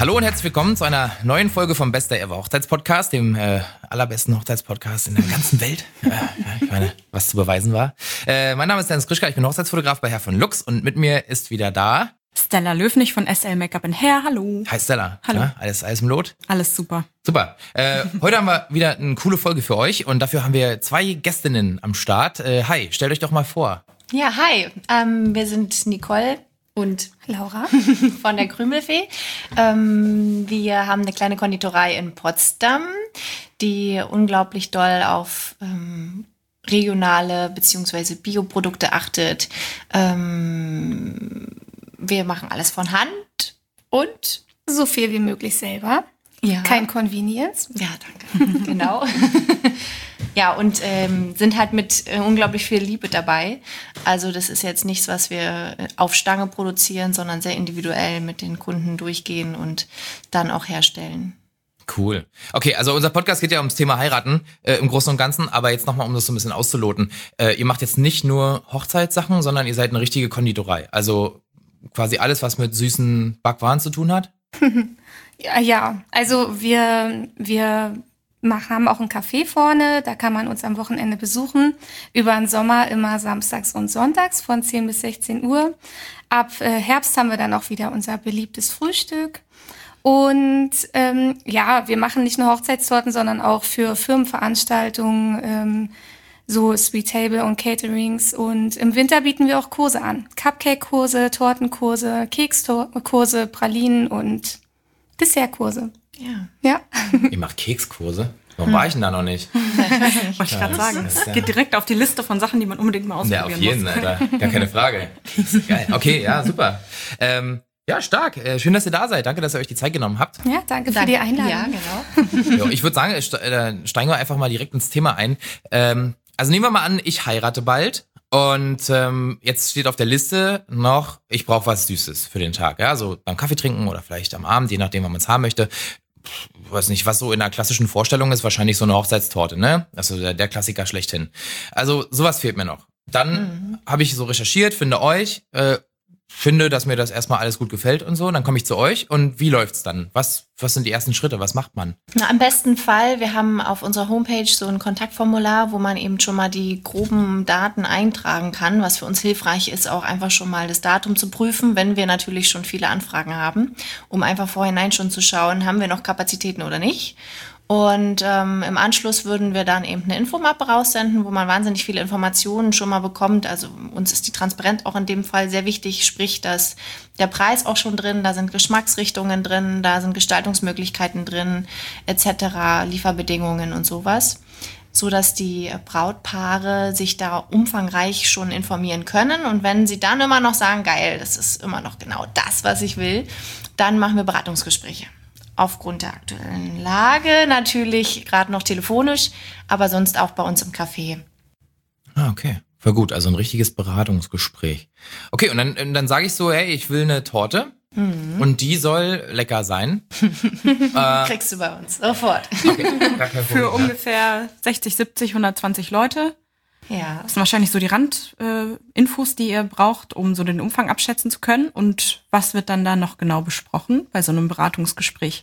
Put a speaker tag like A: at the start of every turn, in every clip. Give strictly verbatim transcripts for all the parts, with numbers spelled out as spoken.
A: Hallo und herzlich willkommen zu einer neuen Folge vom Best Day Ever Hochzeitspodcast, dem äh, allerbesten Hochzeitspodcast in der ganzen Welt. Äh, ja, ich meine, was zu beweisen war. Äh, mein Name ist Dennis Krischka, ich bin Hochzeitsfotograf bei Herr von Lux und mit mir ist wieder da
B: Stella Löfnig von S L Make-up and Hair. Hallo.
A: Hi Stella.
B: Hallo.
A: Ja, alles, alles im Lot?
B: Alles super.
A: Super. Äh, heute haben wir wieder eine coole Folge für euch und dafür haben wir zwei Gästinnen am Start. Äh, hi, stellt euch doch mal vor.
C: Ja, hi. Ähm, wir sind Nicole und
B: Laura
C: von der Krümelfee. Ähm, wir haben eine kleine Konditorei in Potsdam, die unglaublich doll auf ähm, regionale bzw. Bioprodukte achtet. Ähm, wir machen alles von Hand und
D: so viel wie möglich selber.
C: ja.
D: Kein Convenience.
C: Ja, danke. Genau. Ja, und ähm, sind halt mit äh, unglaublich viel Liebe dabei. Also das ist jetzt nichts, was wir auf Stange produzieren, sondern sehr individuell mit den Kunden durchgehen und dann auch herstellen.
A: Cool. Okay, also unser Podcast geht ja ums Thema Heiraten äh, im Großen und Ganzen, aber jetzt nochmal, um das so ein bisschen auszuloten. Äh, ihr macht jetzt nicht nur Hochzeitssachen, sondern ihr seid eine richtige Konditorei. Also quasi alles, was mit süßen Backwaren zu tun hat?
D: Ja, ja, also wir, wir machen, haben auch ein Café vorne, da kann man uns am Wochenende besuchen. Über den Sommer immer samstags und sonntags von zehn bis sechzehn Uhr. Ab äh, Herbst haben wir dann auch wieder unser beliebtes Frühstück. Und ähm, ja, wir machen nicht nur Hochzeitstorten, sondern auch für Firmenveranstaltungen, ähm, so Sweet Table und Caterings. Und im Winter bieten wir auch Kurse an. Cupcake-Kurse, Tortenkurse, Kekskurse, Pralinen und Dessertkurse.
C: Ja.
D: Ja.
A: Ihr macht Kekskurse? Warum war ich denn da noch nicht?
B: Wollte ich gerade sagen.
A: das ist ja-
B: Es geht direkt auf die Liste von Sachen, die man unbedingt mal
A: Ja,
B: ausprobieren
A: auf jeden,
B: muss.
A: Alter. Gar keine Frage. Geil. Okay, ja, super. Ähm, ja, stark. Äh, schön, dass ihr da seid. Danke, dass ihr euch die Zeit genommen habt.
D: Ja, danke für die Einladung.
C: Ja, genau.
A: Jo, ich würde sagen, ste- äh, steigen wir einfach mal direkt ins Thema ein. Ähm, also nehmen wir mal an, ich heirate bald. Und ähm, jetzt steht auf der Liste noch, ich brauche was Süßes für den Tag. Ja, so beim Kaffee trinken oder vielleicht am Abend, je nachdem, wann man es haben möchte. Pff, weiß nicht, was so in der klassischen Vorstellung ist, wahrscheinlich so eine Hochzeitstorte, ne? Also der, der Klassiker schlechthin. Also sowas fehlt mir noch. Dann mhm. habe ich so recherchiert, finde euch, äh, finde, dass mir das erstmal alles gut gefällt und so. Dann komme ich zu euch und wie läuft's dann? Was, was sind die ersten Schritte? Was macht man?
C: Na, am besten Fall, wir haben auf unserer Homepage so ein Kontaktformular, wo man eben schon mal die groben Daten eintragen kann, was für uns hilfreich ist, auch einfach schon mal das Datum zu prüfen, wenn wir natürlich schon viele Anfragen haben, um einfach vorhinein schon zu schauen, haben wir noch Kapazitäten oder nicht. Und ähm, im Anschluss würden wir dann eben eine Infomappe raussenden, wo man wahnsinnig viele Informationen schon mal bekommt. Also uns ist die Transparenz auch in dem Fall sehr wichtig, sprich, dass der Preis auch schon drin, da sind Geschmacksrichtungen drin, da sind Gestaltungsmöglichkeiten drin, et cetera, Lieferbedingungen und sowas, so dass die Brautpaare sich da umfangreich schon informieren können. Und wenn sie dann immer noch sagen, geil, das ist immer noch genau das, was ich will, dann machen wir Beratungsgespräche. Aufgrund der aktuellen Lage natürlich gerade noch telefonisch, aber sonst auch bei uns im Café.
A: Ah, okay. Voll gut, also ein richtiges Beratungsgespräch. Okay, und dann, und dann sage ich so, hey, ich will eine Torte mhm. und die soll lecker sein.
C: äh, Kriegst du bei uns, sofort.
A: Okay, gar kein Problem.
B: Für ungefähr sechzig, siebzig, hundertzwanzig Leute.
C: Ja.
B: Das sind wahrscheinlich so die Randinfos, äh, die ihr braucht, um so den Umfang abschätzen zu können. Und was wird dann da noch genau besprochen bei so einem Beratungsgespräch?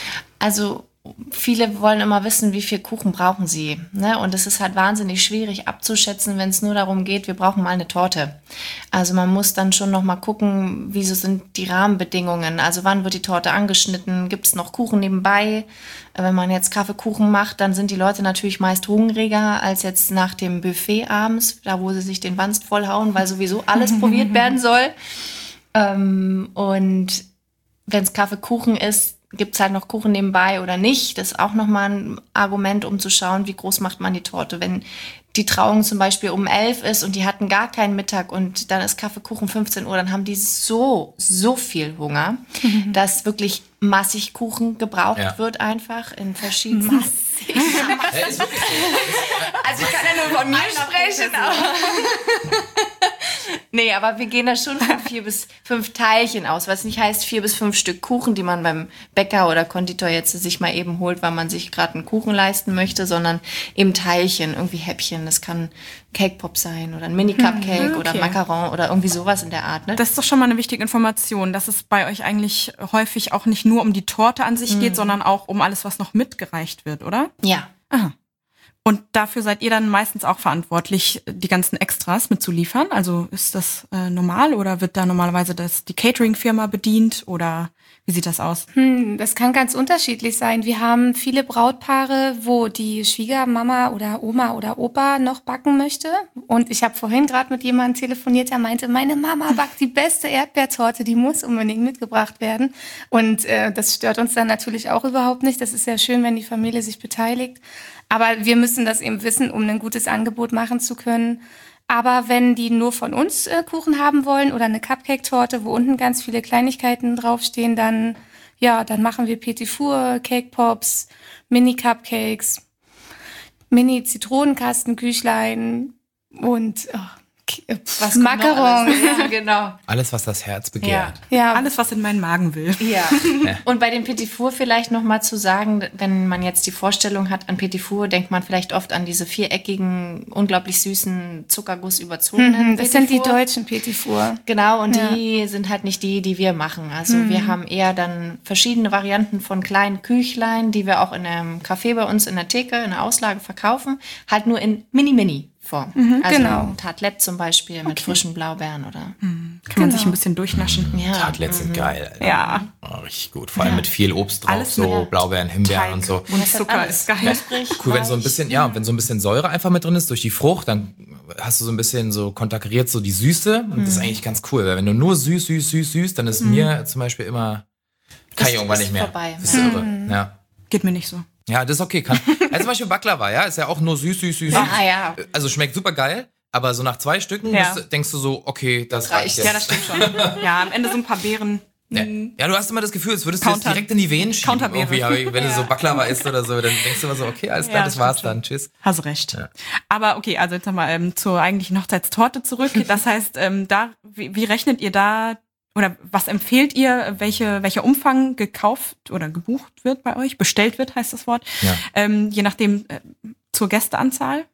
C: Also viele wollen immer wissen, wie viel Kuchen brauchen sie. Ne? Und es ist halt wahnsinnig schwierig abzuschätzen, wenn es nur darum geht, wir brauchen mal eine Torte. Also man muss dann schon noch mal gucken, wieso sind die Rahmenbedingungen. Also wann wird die Torte angeschnitten? Gibt es noch Kuchen nebenbei? Wenn man jetzt Kaffeekuchen macht, dann sind die Leute natürlich meist hungriger als jetzt nach dem Buffet abends, da wo sie sich den Wanst vollhauen, weil sowieso alles probiert werden soll. Ähm, und wenn es Kaffeekuchen ist, gibt es halt noch Kuchen nebenbei oder nicht. Das ist auch nochmal ein Argument, um zu schauen, wie groß macht man die Torte. Wenn die Trauung zum Beispiel um elf ist und die hatten gar keinen Mittag und dann ist Kaffeekuchen fünfzehn Uhr, dann haben die so, so viel Hunger, mhm. dass wirklich massig Kuchen gebraucht ja. wird einfach in verschiedenen...
D: Massig.
A: Ja, ist wirklich so.
C: Also ich kann ja nur von mir sprechen. Nee, aber wir gehen da schon von vier bis fünf Teilchen aus, was nicht heißt vier bis fünf Stück Kuchen, die man beim Bäcker oder Konditor jetzt sich mal eben holt, weil man sich gerade einen Kuchen leisten möchte, sondern eben Teilchen, irgendwie Häppchen. Das kann Cake Pop sein oder ein Mini-Cupcake
B: Hm, okay.
C: oder Macaron oder irgendwie sowas in der Art. Ne?
B: Das ist doch schon mal eine wichtige Information, dass es bei euch eigentlich häufig auch nicht nur um die Torte an sich geht, sondern auch um alles, was noch mitgereicht wird, oder?
C: Ja.
B: Aha. Und dafür seid ihr dann meistens auch verantwortlich, die ganzen Extras mitzuliefern? Also ist das äh, normal oder wird da normalerweise das, die Catering-Firma bedient oder wie sieht das aus?
D: Hm, das kann ganz unterschiedlich sein. Wir haben viele Brautpaare, wo die Schwiegermama oder Oma oder Opa noch backen möchte. Und ich habe vorhin gerade mit jemandem telefoniert, der meinte, meine Mama backt die beste Erdbeertorte, die muss unbedingt mitgebracht werden. Und äh, das stört uns dann natürlich auch überhaupt nicht. Das ist ja schön, wenn die Familie sich beteiligt. Aber wir müssen das eben wissen, um ein gutes Angebot machen zu können. Aber wenn die nur von uns äh, Kuchen haben wollen oder eine Cupcake-Torte, wo unten ganz viele Kleinigkeiten draufstehen, dann, ja, dann machen wir Petit Four, Cake Pops, Mini-Cupcakes, Mini-Zitronenkastengüchlein und oh,
C: Was kommt noch
D: Macaron.
C: alles? Ja, genau.
A: Alles, was das Herz begehrt.
D: Ja,
B: Alles, was in meinen Magen will.
C: Ja. Und bei dem Petit Four vielleicht noch mal zu sagen, wenn man jetzt die Vorstellung hat an Petit Four, denkt man vielleicht oft an diese viereckigen, unglaublich süßen, Zuckerguss überzogenen
D: Mhm, das
C: Petit
D: sind die
C: Four.
D: deutschen Petit Four.
C: Genau, und
D: Ja.
C: die sind halt nicht die, die wir machen. Also wir haben eher dann verschiedene Varianten von kleinen Küchlein, die wir auch in einem Café bei uns in der Theke, in der Auslage verkaufen, halt nur in Mini-Mini. Form. Also
D: genau.
C: ein Tartelett zum Beispiel mit frischen Blaubeeren oder.
B: Kann man sich ein bisschen durchnaschen.
C: Ja.
A: Tartlets sind geil, Alter.
B: Ja.
A: Oh, richtig gut. Vor allem mit viel Obst drauf,
B: Alles
A: so
B: mit
A: Blaubeeren, Himbeeren
B: Teig
A: und so.
B: Und
C: Das hat
B: Zucker
C: alles.
B: ist geil.
C: Knusprig,
A: Cool, wenn so ein
C: weich.
A: bisschen, ja, wenn so ein bisschen Säure einfach mit drin ist durch die Frucht, dann hast du so ein bisschen so konterkariert so die Süße und das ist eigentlich ganz cool, weil wenn du nur süß, süß, süß, süß, dann ist mir zum Beispiel immer, kann
C: Das
A: ich irgendwann
C: ist
A: nicht mehr.
C: vorbei.
A: Das ist irre. Ja.
B: Geht mir nicht so.
A: Ja, das ist okay. Kann, also zum Beispiel Baklava, ja, ist ja auch nur süß, süß, süß.
C: Ah,
A: süß.
C: ja.
A: Also schmeckt super geil, aber so nach zwei Stücken
B: Ja.
A: bist, denkst du so, okay, das,
C: reicht.
A: reicht jetzt.
B: Ja, das stimmt schon. Ja, am Ende so ein paar Beeren.
A: Ja. ja, du hast immer das Gefühl, als würdest du jetzt
B: Counter-
A: direkt in die Venen schieben.
B: Counterbeere.
A: Irgendwie, aber wenn du so Baklava isst oder so, dann denkst du immer so, okay, alles klar,
B: Ja,
A: das
B: stimmt
A: war's
B: schon.
A: dann, tschüss.
B: Hast recht.
A: Ja.
B: Aber okay, also jetzt nochmal ähm, zur eigentlichen Hochzeitstorte zurück. Das heißt, ähm, da, wie, wie rechnet ihr da oder was empfehlt ihr, welche, welcher Umfang gekauft oder gebucht wird bei euch? Bestellt wird, heißt das Wort.
A: Ja.
B: Ähm, je nachdem äh, zur Gästeanzahl.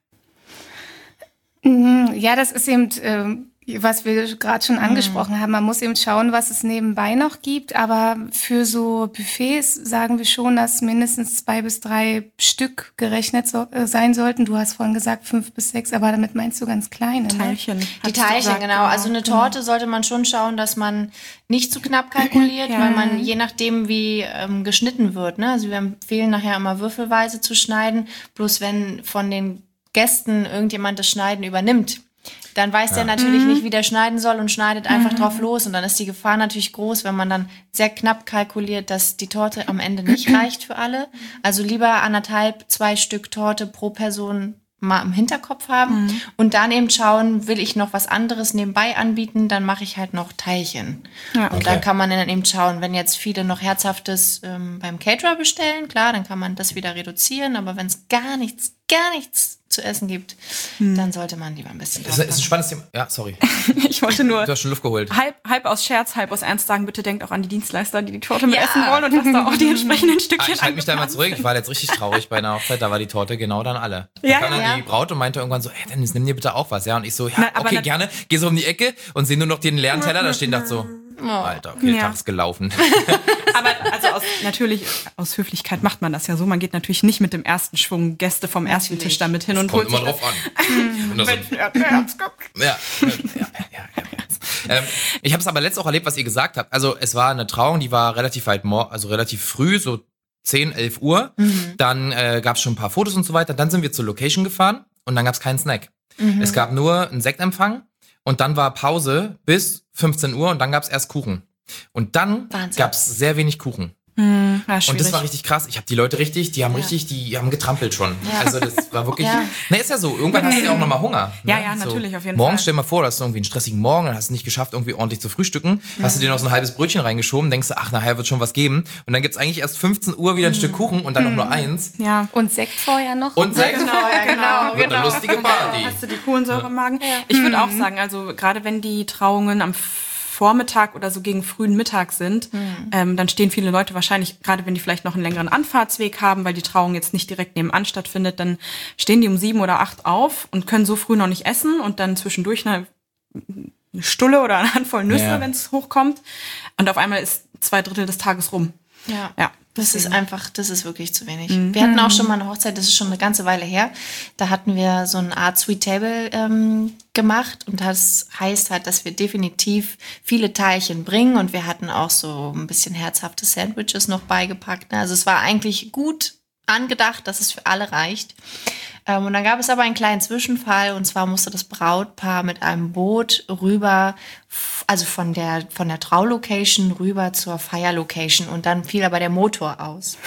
D: Mhm, ja, das ist eben, ähm, was wir gerade schon angesprochen haben. Man muss eben schauen, was es nebenbei noch gibt. Aber für so Buffets sagen wir schon, dass mindestens zwei bis drei Stück gerechnet so, äh, sein sollten. Du hast vorhin gesagt fünf bis sechs, aber damit meinst du ganz kleine, ne?
B: Teilchen.
C: Die
B: hattest du
C: Teilchen,
B: gesagt,
C: genau. Also eine Torte sollte man schon schauen, dass man nicht zu knapp kalkuliert,
B: Ja.
C: weil man je nachdem, wie ähm, geschnitten wird, ne? Also wir empfehlen nachher immer würfelweise zu schneiden. Bloß wenn von den Gästen irgendjemand das Schneiden übernimmt, dann weiß der natürlich nicht, wie der schneiden soll und schneidet einfach drauf los. Und dann ist die Gefahr natürlich groß, wenn man dann sehr knapp kalkuliert, dass die Torte am Ende nicht reicht für alle. Also lieber anderthalb, zwei Stück Torte pro Person mal im Hinterkopf haben
B: Mhm.
C: und dann eben schauen, will ich noch was anderes nebenbei anbieten, dann mache ich halt noch Teilchen.
B: Ja,
C: Und
A: okay.
C: dann kann man dann eben schauen, wenn jetzt viele noch Herzhaftes ähm, beim Caterer bestellen, klar, dann kann man das wieder reduzieren, aber wenn es gar nichts, gar nichts zu essen gibt,
B: Hm.
C: dann sollte man lieber ein bisschen
A: Das ist ein
C: draufpassen.
A: spannendes Thema. Ja, sorry.
B: Ich wollte nur
A: Du hast schon Luft geholt.
B: halb, halb aus Scherz, halb aus Ernst sagen, bitte denkt auch an die Dienstleister, die die Torte mit
C: Ja.
B: essen wollen und dass da auch die entsprechenden
A: Ah,
B: Stückchen
A: ich halte mich da mal
B: eingeplant
A: zurück. Ich war jetzt richtig traurig bei einer Hochzeit, da war die Torte genau dann alle. Da
B: Ja,
A: kam dann
C: ja.
A: die Braut und meinte irgendwann so, ey Dennis, nimm dir bitte auch was, ja? Und ich so, ja,
B: Na, aber
A: okay,
B: nat-
A: gerne. Geh so um die Ecke und sehe nur noch den leeren Teller da stehen, dachte so, Alter, okay, der
B: Ja.
A: Tag ist gelaufen.
B: Aber also aus, natürlich, aus Höflichkeit macht man das ja so. Man geht natürlich nicht mit dem ersten Schwung Gäste vom ersten
C: Natürlich.
B: Tisch damit hin und
A: Kommt
B: holt
A: immer
B: sich
A: drauf an. Und da so, ja, ja, ja, ja, ja, ja. Ähm, ich habe es aber letztens auch erlebt, was ihr gesagt habt. Also es war eine Trauung, die war relativ weit, mor also relativ früh, so zehn, elf Uhr. Dann äh, gab es schon ein paar Fotos und so weiter. Dann sind wir zur Location gefahren und dann gab es keinen Snack. Es gab nur einen Sektempfang und dann war Pause bis fünfzehn Uhr und dann gab es erst Kuchen. Und dann
C: Wahnsinn.
A: gab es sehr wenig Kuchen.
B: Hm, ja,
A: Und das war richtig krass. Ich habe die Leute richtig, die haben
C: Ja.
A: richtig, die haben getrampelt schon.
C: Ja.
A: Also das war wirklich,
C: Ja.
A: na ist ja so, irgendwann hast du ja auch nochmal Hunger.
B: Ja,
A: ne?
B: ja, natürlich, auf jeden
A: Morgens
B: Fall.
A: stell dir mal vor, du hast irgendwie einen stressigen Morgen, dann hast du nicht geschafft, irgendwie ordentlich zu frühstücken, hast du dir noch so ein halbes Brötchen reingeschoben, denkst du, ach, nachher wird schon was geben. Und dann gibt's eigentlich erst fünfzehn Uhr wieder ein Stück Kuchen und dann noch nur eins.
B: Ja.
D: Und Sekt vorher noch.
A: Und Sekt.
C: Genau, ja, genau.
A: Wird eine lustige Party.
B: Hast du die Kohlensäure im Magen? Ich würde auch sagen, also gerade wenn die Trauungen am Vormittag oder so gegen frühen Mittag sind, ähm, dann stehen viele Leute wahrscheinlich, gerade wenn die vielleicht noch einen längeren Anfahrtsweg haben, weil die Trauung jetzt nicht direkt nebenan stattfindet, dann stehen die um sieben oder acht auf und können so früh noch nicht essen und dann zwischendurch eine, eine Stulle oder eine Handvoll Nüsse,
A: Ja.
B: wenn es hochkommt. Und auf einmal ist zwei Drittel des Tages rum.
C: Ja.
B: Ja.
C: Das ist einfach, das ist wirklich zu wenig. Wir hatten auch schon mal eine Hochzeit, das ist schon eine ganze Weile her. Da hatten wir so eine Art Sweet Table ähm, gemacht und das heißt halt, dass wir definitiv viele Teilchen bringen und wir hatten auch so ein bisschen herzhafte Sandwiches noch beigepackt. Ne? Also es war eigentlich gut angedacht, dass es für alle reicht. Ähm, und dann gab es aber einen kleinen Zwischenfall und zwar musste das Brautpaar mit einem Boot rüber, f- also von der, von der Traulocation rüber zur Feierlocation und dann fiel aber der Motor aus.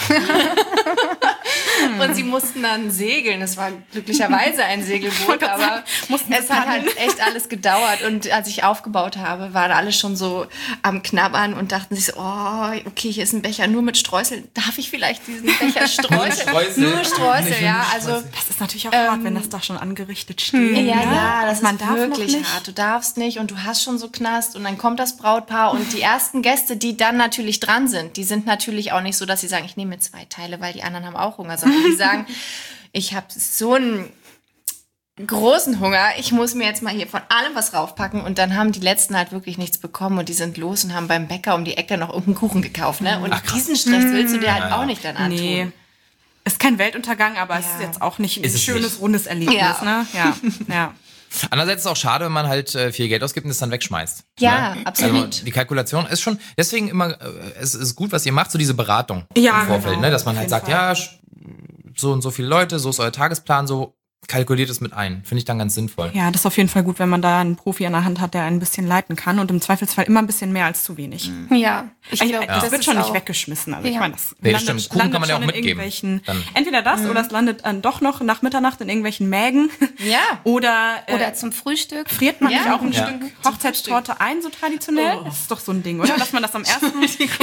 C: Und sie mussten dann segeln. Es war glücklicherweise ein Segelboot, aber
B: mussten
C: es
B: sie
C: hat
B: paddeln.
C: halt echt alles gedauert. Und als ich aufgebaut habe, waren alle schon so am Knabbern und dachten sich so, oh, okay, hier ist ein Becher nur mit Streuseln. Darf ich vielleicht diesen Becher streuseln?
A: Streusel.
C: Nur Streusel,
A: Nicht
C: ja.
A: nur
C: Also
A: Streusel.
B: Das ist natürlich auch hart, wenn das da schon angerichtet steht.
C: ja,
B: ne?
C: ja, das
B: Und man
C: ist
B: darf noch
C: wirklich
B: nicht.
C: hart. Du darfst nicht und du hast schon so Knast und dann kommt das Brautpaar und die ersten Gäste, die dann natürlich dran sind, die sind natürlich auch nicht so, dass sie sagen, ich nehme mir zwei Teile, weil die anderen haben auch Hunger, sondern die sagen, ich habe so einen großen Hunger, ich muss mir jetzt mal hier von allem was raufpacken und dann haben die Letzten halt wirklich nichts bekommen und die sind los und haben beim Bäcker um die Ecke noch irgendeinen Kuchen gekauft, ne? Und
A: Ach, krass.
C: diesen Stress willst du dir halt
A: Ja, ja.
C: auch nicht dann antun.
B: Nee. Ist kein Weltuntergang, aber es
C: Ja.
B: ist jetzt auch nicht ein
A: Ist es
B: schönes,
A: nicht.
B: rundes Erlebnis.
C: Ja.
B: Ne? Ja, ja.
A: Andererseits ist es auch schade, wenn man halt äh, viel Geld ausgibt und es dann wegschmeißt.
C: Ja,
A: ne?
C: absolut.
A: Also die Kalkulation ist schon, deswegen immer, äh, es ist gut, was ihr macht, so diese Beratung
B: Ja,
A: im Vorfeld,
B: genau.
A: ne? Dass man
B: Auf
A: halt
B: jeden
A: sagt,
B: Fall.
A: ja, sch- so und so viele Leute, so ist euer Tagesplan, so kalkuliert es mit ein. Finde ich dann ganz sinnvoll.
B: Ja, das ist auf jeden Fall gut, wenn man da einen Profi an der Hand hat, der einen ein bisschen leiten kann und im Zweifelsfall immer ein bisschen mehr als zu wenig.
D: Ja, ich
B: Also,
D: glaube,
B: das, wird
D: ist
B: schon nicht
D: auch-
B: weggeschmissen. Also ich
D: Ja.
B: meine, das
A: Nee, das
B: landet,
A: stimmt. Kuchen kann man ja
B: landet
A: auch
B: schon in
A: mitgeben.
B: irgendwelchen,
A: Dann-
B: entweder das oder es landet dann doch noch nach Mitternacht in irgendwelchen Mägen.
C: Ja.
B: Oder, äh,
D: Oder zum Frühstück.
B: friert man
C: Ja.
B: nicht auch ein
A: Ja.
B: Stück Hochzeitstorte ein, so traditionell? Das ist doch so ein Ding, oder? Dass man das am ersten...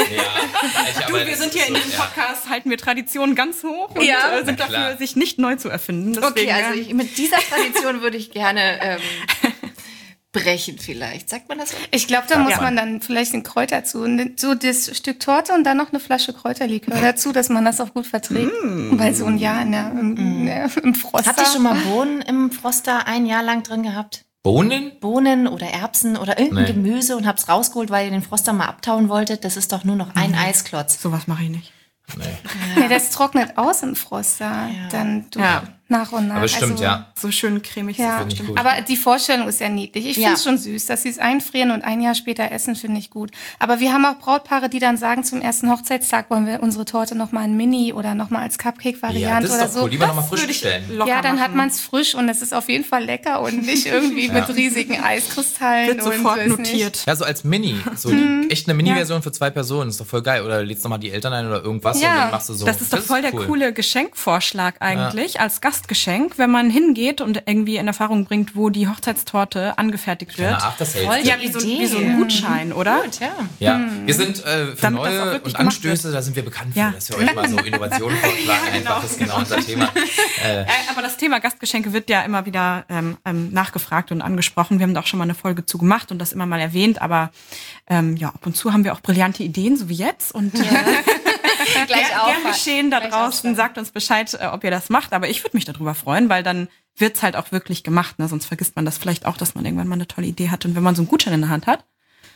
B: Du, wir sind hier in diesem Podcast, halten wir Traditionen ganz hoch und
C: Ja.
B: äh, sind
A: Na klar.
B: dafür, sich nicht neu zu erfinden. Deswegen,
C: Okay, also
B: ja.
C: ich, mit dieser Tradition würde ich gerne ähm, brechen vielleicht. Sagt man das so?
D: Ich glaube, da muss
A: Ja.
D: man dann vielleicht ein Kräuter zu. ne- So das Stück Torte und dann noch eine Flasche Kräuterlikör dazu, dass man das auch gut verträgt. Weil so ein Jahr in der, im, in der, im Frost.
C: Habt ihr schon mal Bohnen im Froster ein Jahr lang drin gehabt?
A: Bohnen?
C: Bohnen oder Erbsen oder irgendein
A: Nee.
C: Gemüse und hab's rausgeholt, weil ihr den Froster mal abtauen wolltet? Das ist doch nur noch ein Eisklotz.
B: Sowas mache ich nicht.
A: Nee.
D: Nee, das trocknet aus im Froster. Dann du
B: Ja.
D: nach und nach.
A: Aber stimmt,
D: also,
A: ja.
B: So schön cremig.
D: Ja,
A: Finde ich gut.
D: aber die Vorstellung ist ja niedlich. Ich finde es
C: Ja.
D: schon süß, dass sie es einfrieren und ein Jahr später essen, finde ich gut. Aber wir haben auch Brautpaare, die dann sagen, zum ersten Hochzeitstag wollen wir unsere Torte nochmal in Mini oder nochmal als
A: Ja,
D: Cupcake-Variante
A: das ist
D: oder
A: doch
D: so.
A: cool. Lieber nochmal frisch
B: würde ich
A: bestellen.
B: locker
D: Ja, dann hat
B: machen.
D: man es frisch und es ist auf jeden Fall lecker und nicht irgendwie mit riesigen Eiskristallen.
B: Wird
D: und
B: sofort
D: weiß
B: notiert.
A: Ja, so als Mini. So
B: Mhm.
A: die, echt eine Mini-Version für zwei Personen. Ist doch voll geil. Oder lädst nochmal die Eltern ein oder irgendwas
D: Ja,
A: und dann machst du so.
B: Das ist doch voll der
A: cool.
B: coole Geschenkvorschlag eigentlich, als Gastgeschenk, wenn man hingeht und irgendwie in Erfahrung bringt, wo die Hochzeitstorte angefertigt wird.
A: Ja, After-Sales.
C: Voll
B: Ja, wie so,
C: Idee.
B: wie so ein Gutschein, oder?
C: Gut, ja.
A: Ja, wir sind äh, für
B: Damit das auch
A: neue
B: wirklich
A: und
B: gemacht
A: Anstöße, da sind wir bekannt für,
B: Ja.
A: dass wir euch mal so Innovationen vorschlagen. Einfach, das ist genau unser Thema.
B: Äh, aber das Thema Gastgeschenke wird ja immer wieder ähm, ähm, nachgefragt und angesprochen. Wir haben da auch schon mal eine Folge zu gemacht und das immer mal erwähnt, aber ähm, ja, ab und zu haben wir auch brillante Ideen, so wie jetzt. Und äh,
C: Gleich
B: gern,
C: auf.
B: gern geschehen da
C: Gleich
B: draußen,
C: aufschreiben.
B: sagt uns Bescheid, äh, ob ihr das macht. Aber ich würde mich darüber freuen, weil dann wird's halt auch wirklich gemacht. Ne? Sonst vergisst man das vielleicht auch, dass man irgendwann mal eine tolle Idee hat. Und wenn man so einen Gutschein in der Hand hat,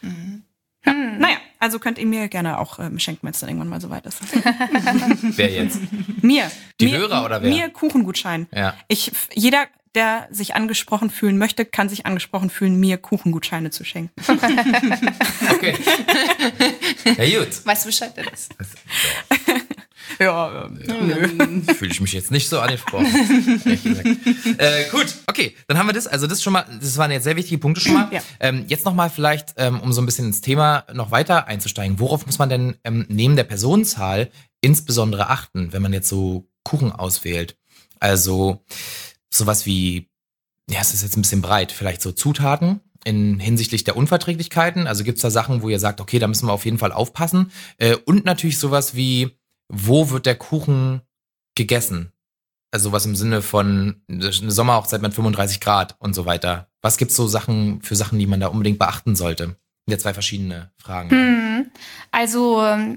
B: ja. Naja, also könnt ihr mir gerne auch ähm, schenken, wenn es dann irgendwann mal soweit ist.
A: Wer jetzt?
B: Mir.
A: Die
B: mir,
A: Hörer oder wer?
B: Mir Kuchengutschein.
A: Ja.
B: Ich, jeder, der sich angesprochen fühlen möchte, kann sich angesprochen fühlen, mir Kuchengutscheine zu schenken.
A: Okay. Ja, gut.
C: Weißt du Bescheid, Dennis?
B: Ja,
A: nö. Fühle ich mich jetzt nicht so angesprochen. äh, gut, okay, dann haben wir das. Also das schon mal, das waren jetzt sehr wichtige Punkte schon mal.
B: Ja.
A: Ähm, jetzt nochmal vielleicht, ähm, um so ein bisschen ins Thema noch weiter einzusteigen. Worauf muss man denn ähm, neben der Personenzahl insbesondere achten, wenn man jetzt so Kuchen auswählt? Also sowas wie, ja, es ist jetzt ein bisschen breit, vielleicht so Zutaten in hinsichtlich der Unverträglichkeiten. Also gibt's da Sachen, wo ihr sagt, okay, da müssen wir auf jeden Fall aufpassen. Äh, und natürlich sowas wie, wo wird der Kuchen gegessen? Also sowas im Sinne von eine Sommerhochzeit mit fünfunddreißig Grad und so weiter. Was gibt's so Sachen für Sachen, die man da unbedingt beachten sollte? Ja, zwei verschiedene Fragen.
D: Hm. Also äh,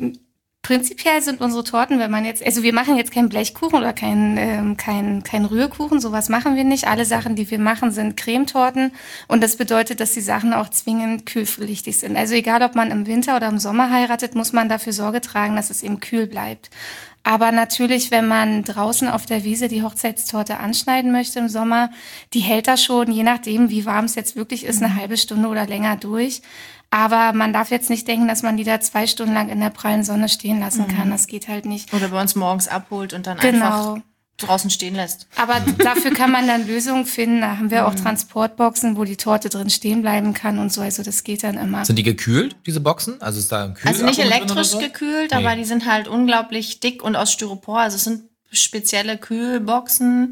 D: prinzipiell sind unsere Torten, wenn man jetzt, also wir machen jetzt keinen Blechkuchen oder keinen ähm, kein, kein Rührkuchen, sowas machen wir nicht. Alle Sachen, die wir machen, sind Cremetorten und das bedeutet, dass die Sachen auch zwingend kühlpflichtig sind. Also egal, ob man im Winter oder im Sommer heiratet, muss man dafür Sorge tragen, dass es eben kühl bleibt. Aber natürlich, wenn man draußen auf der Wiese die Hochzeitstorte anschneiden möchte im Sommer, die hält da schon, je nachdem, wie warm es jetzt wirklich ist, eine halbe Stunde oder länger durch. Aber man darf jetzt nicht denken, dass man die da zwei Stunden lang in der prallen Sonne stehen lassen kann. Das geht halt nicht.
C: Oder bei uns morgens abholt und dann
D: Genau.
C: einfach draußen stehen lässt.
D: Aber dafür kann man dann Lösungen finden. Da haben wir auch Transportboxen, wo die Torte drin stehen bleiben kann und so. Also das geht dann immer.
A: Sind die gekühlt, diese Boxen? Also ist da ein Kühl
C: Also nicht
A: drin oder
C: elektrisch
A: so?
C: gekühlt,
A: Nee.
C: aber die sind halt unglaublich dick und aus Styropor. Also es sind spezielle Kühlboxen.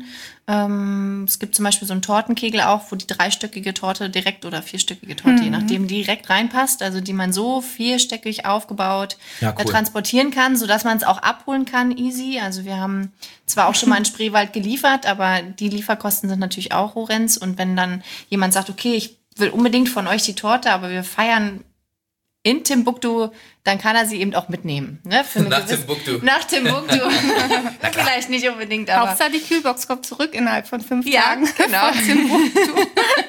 C: Ähm, es gibt zum Beispiel so einen Tortenkegel auch, wo die dreistöckige Torte direkt oder vierstöckige Torte, je nachdem, direkt reinpasst. Also die man so vierstöckig aufgebaut
A: Ja,
C: äh,
A: cool.
C: transportieren kann, sodass man es auch abholen kann, easy. Also wir haben zwar auch schon mal in Spreewald geliefert, aber die Lieferkosten sind natürlich auch horrend. Und wenn dann jemand sagt, okay, ich will unbedingt von euch die Torte, aber wir feiern in Timbuktu, dann kann er sie eben auch mitnehmen. Ne? Für eine
A: Nach
C: gewisse-
A: Timbuktu.
C: Nach Timbuktu. Vielleicht nicht unbedingt, aber...
D: Hauptsache die Kühlbox kommt zurück innerhalb von fünf
C: Ja,
D: Tagen.
C: genau.
D: Von Timbuktu.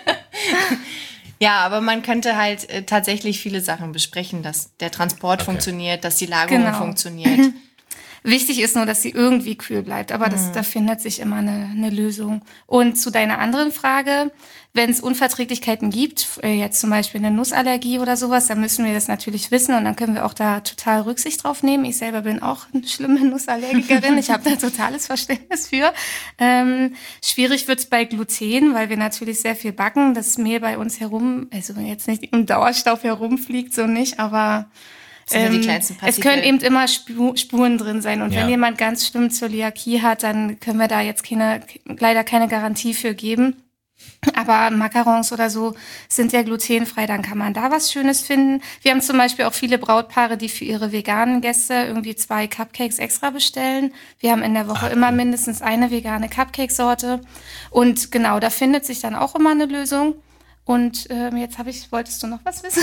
C: Ja, aber man könnte halt äh, tatsächlich viele Sachen besprechen, dass der Transport
A: Okay.
C: funktioniert, dass die Lagerung
D: Genau.
C: funktioniert.
D: Wichtig ist nur, dass sie irgendwie kühl bleibt. Aber das, da findet sich immer eine, eine Lösung. Und zu deiner anderen Frage, wenn es Unverträglichkeiten gibt, äh, jetzt zum Beispiel eine Nussallergie oder sowas, dann müssen wir das natürlich wissen und dann können wir auch da total Rücksicht drauf nehmen. Ich selber bin auch eine schlimme Nussallergikerin. Ich habe da totales Verständnis für. Ähm, schwierig wird's bei Gluten, weil wir natürlich sehr viel backen. Das Mehl bei uns herum, also jetzt nicht im Dauerstaub herumfliegt, so nicht, aber
C: Das sind ja die
D: ähm,
C: kleinsten
D: es
C: Partikel.
D: können eben immer Spu- Spuren drin sein. Und
A: Ja.
D: wenn jemand ganz schlimm Zöliakie hat, dann können wir da jetzt keine, leider keine Garantie für geben. Aber Macarons oder so sind ja glutenfrei, dann kann man da was Schönes finden. Wir haben zum Beispiel auch viele Brautpaare, die für ihre veganen Gäste irgendwie zwei Cupcakes extra bestellen. Wir haben in der Woche
A: Ah,
D: immer
A: cool.
D: mindestens eine vegane Cupcake-Sorte. Und genau, da findet sich dann auch immer eine Lösung. Und ähm, jetzt habe ich, wolltest du noch was wissen?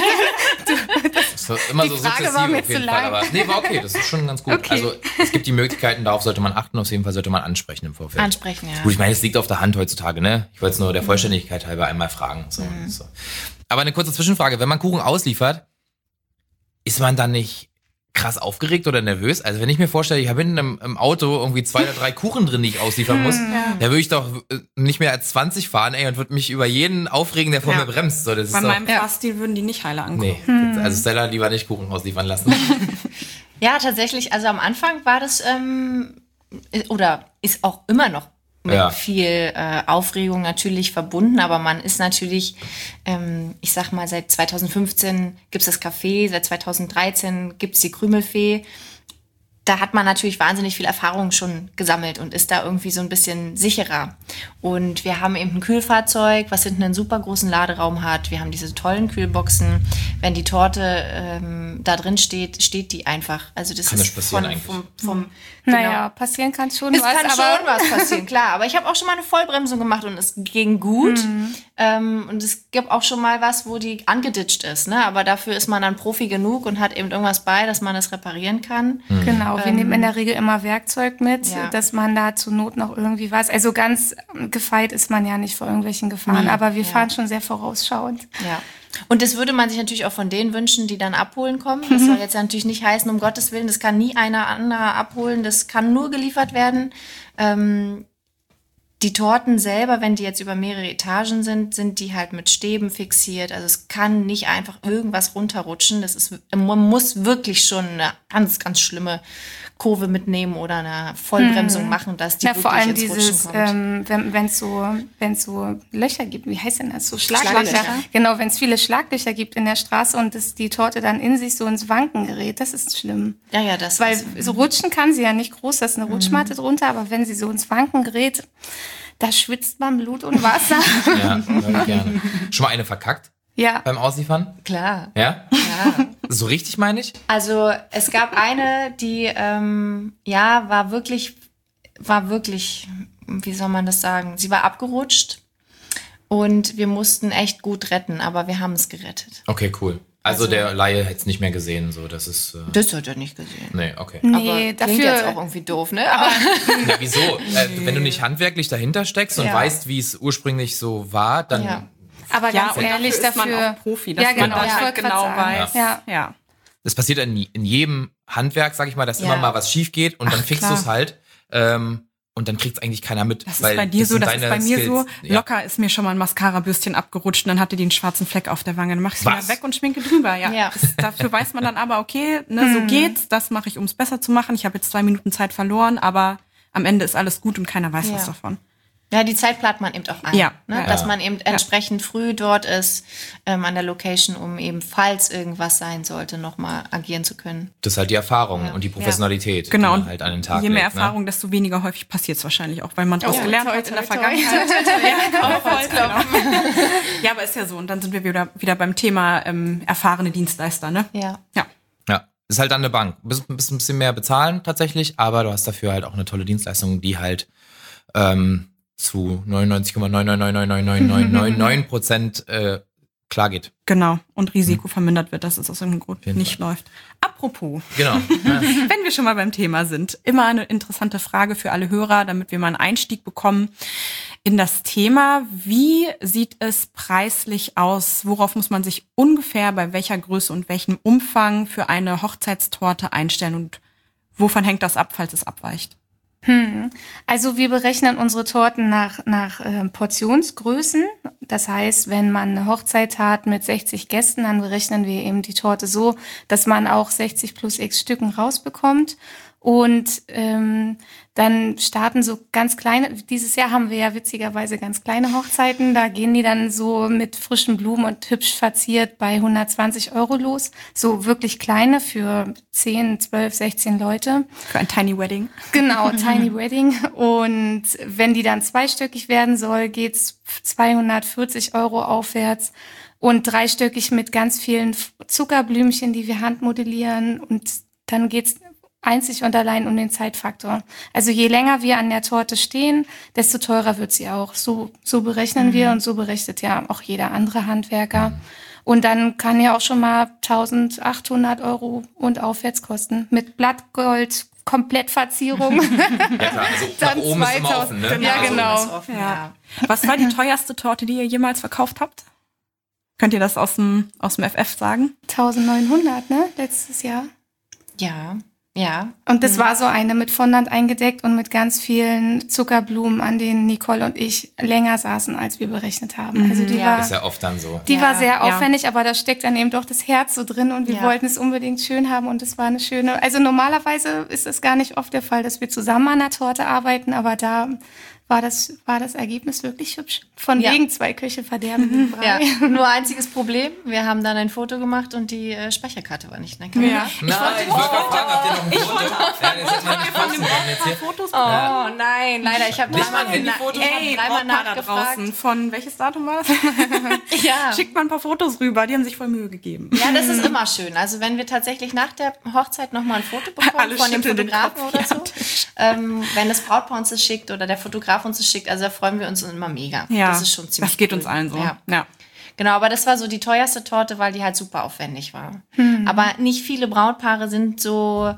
A: Das war immer
D: Die
A: so
D: Frage
A: sukzessive
D: war mir
A: auf jeden
D: zu
A: Fall.
D: lang.
A: Aber nee, war okay, das ist schon ganz gut.
D: Okay.
A: Also es gibt die Möglichkeiten, darauf sollte man achten, auf jeden Fall sollte man ansprechen im Vorfeld.
C: Ansprechen, ja.
A: Gut, ich meine, es liegt auf der Hand heutzutage, ne? Ich wollte es nur der Vollständigkeit halber einmal fragen. So, so. Aber eine kurze Zwischenfrage, wenn man Kuchen ausliefert, ist man dann nicht krass aufgeregt oder nervös? Also wenn ich mir vorstelle, ich habe in einem im Auto irgendwie zwei oder drei Kuchen drin, die ich ausliefern muss, da würde ich doch äh, nicht mehr als zwanzig fahren, ey, und würde mich über jeden aufregen, der vor
B: Ja.
A: mir bremst. So, das ist
B: Bei
A: doch,
B: meinem Fahrstil würden die nicht heile angucken.
A: nee, also Stella lieber nicht Kuchen ausliefern lassen.
C: Ja, tatsächlich. Also am Anfang war das, ähm, oder ist auch immer noch mit
A: Ja.
C: viel äh, Aufregung natürlich verbunden, aber man ist natürlich, ähm, ich sag mal, seit zweitausendfünfzehn gibt's das Café, seit zweitausenddreizehn gibt's die Krümelfee. Da hat man natürlich wahnsinnig viel Erfahrung schon gesammelt und ist da irgendwie so ein bisschen sicherer. Und wir haben eben ein Kühlfahrzeug, was hinten einen super großen Laderaum hat. Wir haben diese tollen Kühlboxen. Wenn die Torte ähm, da drin steht, steht die einfach. Also das
A: Kann
C: ist
A: nicht passieren
C: von,
A: eigentlich.
C: vom, vom
D: Naja, passieren kann schon
C: es
D: was,
C: kann
D: aber
C: schon was passieren, klar. Aber ich habe auch schon mal eine Vollbremsung gemacht und es ging gut. Ähm, und es gibt auch schon mal was, wo die angeditscht ist. Ne? Aber dafür ist man dann Profi genug und hat eben irgendwas bei, dass man das reparieren kann.
D: Genau, wir nehmen in der Regel immer Werkzeug mit,
C: Ja.
D: dass man da zur Not noch irgendwie was. Also ganz gefeit ist man ja nicht vor irgendwelchen Gefahren, aber wir
C: ja.
D: fahren schon sehr vorausschauend.
C: Ja. Und das würde man sich natürlich auch von denen wünschen, die dann abholen kommen. Das soll jetzt ja natürlich nicht heißen, um Gottes Willen, das kann nie einer anderer abholen. Das kann nur geliefert werden. Ähm, Die Torten selber, wenn die jetzt über mehrere Etagen sind, sind die halt mit Stäben fixiert. Also es kann nicht einfach irgendwas runterrutschen. Das ist, man muss wirklich schon eine ganz, ganz schlimme Kurve mitnehmen oder eine Vollbremsung hm. machen, dass die
D: ja,
C: wirklich
D: vor allem
C: ins
D: dieses,
C: Rutschen kommt.
D: Ähm, wenn es so, wenn's so Löcher gibt, wie heißt denn das? So Schlaglöcher.
C: Schlaglöcher.
D: Genau, wenn es viele Schlaglöcher gibt in der Straße und das, die Torte dann in sich so ins Wanken gerät, das ist schlimm.
C: Ja, ja, das
D: Weil
C: ist,
D: so rutschen kann sie ja nicht groß, das ist eine Rutschmatte mhm. drunter, aber wenn sie so ins Wanken gerät, da schwitzt man Blut und Wasser.
A: Ja, ja, gerne. Schon mal eine verkackt?
D: Ja.
A: Beim Ausliefern?
C: Klar.
A: Ja?
C: Ja.
A: So richtig, meine ich?
C: Also es gab eine, die ähm, ja war wirklich, war wirklich, wie soll man das sagen? Sie war abgerutscht und wir mussten echt gut retten, aber wir haben es gerettet.
A: Okay, cool. Also,
C: Also
A: der Laie hätte es nicht mehr gesehen, so das ist. Äh,
C: Das hat er nicht gesehen.
A: nee, okay.
D: Nee,
C: Aber klingt
D: dafür
C: jetzt auch irgendwie doof, ne? Aber
A: Ja, wieso? Äh, wenn du nicht handwerklich dahinter steckst und
C: Ja.
A: weißt, wie es ursprünglich so war, dann.
C: Ja.
D: Aber
B: Ja,
D: ganz
B: und
D: ehrlich,
B: dafür ist man
D: dafür.
B: auch Profi, dass
D: Ja,
B: man
D: genau,
B: da
D: ich
B: halt
D: wollte grad
B: genau
D: sagen.
B: weiß.
D: Ja.
B: ja.
A: Das passiert in, in jedem Handwerk, sag ich mal, dass
C: Ja.
A: immer mal was schief geht und dann
B: Ach,
A: fixst du es halt. Ähm, und dann kriegt es eigentlich keiner mit.
B: Das ist
A: weil
B: bei dir so,
A: sind
B: das ist
A: deine
B: bei mir
A: Skills.
B: so.
A: Ja.
B: Locker ist mir schon mal ein Mascara-Bürstchen abgerutscht und dann hatte die einen schwarzen Fleck auf der Wange. Dann mach ich sie
A: Was?
B: wieder weg und schminke drüber. Ja.
C: Ja.
B: Das, dafür weiß man dann aber, okay, ne, so geht's. Das mache ich, um es besser zu machen. Ich habe jetzt zwei Minuten Zeit verloren, aber am Ende ist alles gut und keiner weiß
C: Ja.
B: was davon.
C: ja, die Zeit plant man eben auch ein.
B: Ja.
C: Ne?
B: Ja.
C: Dass man eben entsprechend früh dort ist ähm, an der Location, um eben, falls irgendwas sein sollte, nochmal agieren zu können.
A: Das ist halt die Erfahrung
C: Ja.
A: und die Professionalität,
B: Genau.
A: die
B: Und
A: man halt an den Tag
B: je mehr
A: legt,
B: Erfahrung, desto weniger häufig passiert es wahrscheinlich auch, weil man daraus
C: Ja.
B: gelernt
D: Toi,
B: hat in der
D: toi, toi.
B: Vergangenheit. Ja, voll, genau. Ja, aber ist ja so. Und dann sind wir wieder, wieder beim Thema ähm, erfahrene Dienstleister, ne?
C: Ja.
B: Ja.
A: Ne? Ja. Ist halt dann eine Bank. Du bist, bist ein bisschen mehr bezahlen tatsächlich, aber du hast dafür halt auch eine tolle Dienstleistung, die halt ähm, zu neunundneunzig Komma neun neun neun neun neun neun neun neun neun Prozent äh, klar geht.
B: Genau. Und Risiko vermindert wird, dass es aus irgendeinem Grund
A: jeden
B: nicht läuft. Apropos,
A: Genau. Ja.
B: wenn wir schon mal beim Thema sind, immer eine interessante Frage für alle Hörer, damit wir mal einen Einstieg bekommen in das Thema. Wie sieht es preislich aus? Worauf muss man sich ungefähr bei welcher Größe und welchem Umfang für eine Hochzeitstorte einstellen? Und wovon hängt das ab, falls es abweicht?
D: Hm. Also wir berechnen unsere Torten nach, nach äh, Portionsgrößen. Das heißt, wenn man eine Hochzeit hat mit sechzig Gästen, dann berechnen wir eben die Torte so, dass man auch sechzig plus x Stücken rausbekommt. Und ähm, dann starten so ganz kleine, dieses Jahr haben wir ja witzigerweise ganz kleine Hochzeiten, da gehen die dann so mit frischen Blumen und hübsch verziert bei hundertzwanzig Euro los. So wirklich kleine für zehn, zwölf, sechzehn Leute.
B: Für ein Tiny Wedding.
D: Genau, Tiny Wedding. Und wenn die dann zweistöckig werden soll, geht's zweihundertvierzig Euro aufwärts. Und dreistöckig mit ganz vielen Zuckerblümchen, die wir handmodellieren. Und dann geht's einzig und allein um den Zeitfaktor. Also je länger wir an der Torte stehen, desto teurer wird sie auch. So, so berechnen mhm. wir und so berechnet ja auch jeder andere Handwerker. Mhm. Und dann kann ja auch schon mal eintausendachthundert Euro und aufwärts kosten. Mit Blattgold, Komplettverzierung.
A: Ja klar, also nach oben ist immer offen, ne?
D: Ja,
A: Also,
D: genau.
C: Offen,
B: Ja.
C: ja.
B: Was war die teuerste Torte, die ihr jemals verkauft habt? Könnt ihr das aus dem, aus dem F F sagen?
D: eintausendneunhundert, ne? Letztes Jahr.
C: Ja, ja.
D: Und das war so eine mit Fondant eingedeckt und mit ganz vielen Zuckerblumen, an denen Nicole und ich länger saßen, als wir berechnet haben. Also die
C: Ja.
D: war,
A: ist ja oft dann so.
D: die
C: Ja,
D: war sehr
B: ja.
D: aufwendig, aber da steckt dann eben doch das Herz so drin und wir
C: Ja.
D: wollten es unbedingt schön haben und es war eine schöne, also normalerweise ist es gar nicht oft der Fall, dass wir zusammen an der Torte arbeiten, aber da war das, war das Ergebnis wirklich hübsch. Von
C: Ja.
D: wegen zwei Köche verderben den Brei.
C: Ja, nur einziges Problem, wir haben dann ein Foto gemacht und die äh, Speicherkarte war nicht in der Kamera.
B: Ja.
A: Nein, ich wollte gerade fragen, habt ihr noch ein Foto? Ja, das hätte man nicht posten können jetzt hier.
B: Fotos?
C: Oh nein, leider, ich habe
A: Nicht mal ein Handyfoto?
B: Ey,
C: dreimal
B: Brautpaar da
C: nachgefragt.
B: draußen. Von welches Datum war das?
C: Ja.
B: Schickt mal ein paar Fotos rüber, die haben sich voll Mühe gegeben.
C: Ja, das ist immer schön. Also wenn wir tatsächlich nach der Hochzeit nochmal ein Foto bekommen
B: Alle
C: von dem
B: schütteln den
C: Fotografen
B: Kopf,
C: oder
B: ja.
C: so, ähm, wenn das Brautpaar uns das schickt oder der Fotograf uns das schickt, also da freuen wir uns immer mega.
B: Ja,
C: das ist schon ziemlich
B: das geht
C: cool.
B: uns allen so.
C: Ja.
B: Ja.
C: Genau, aber das war so die teuerste Torte, weil die halt super aufwendig war. Aber nicht viele Brautpaare sind so,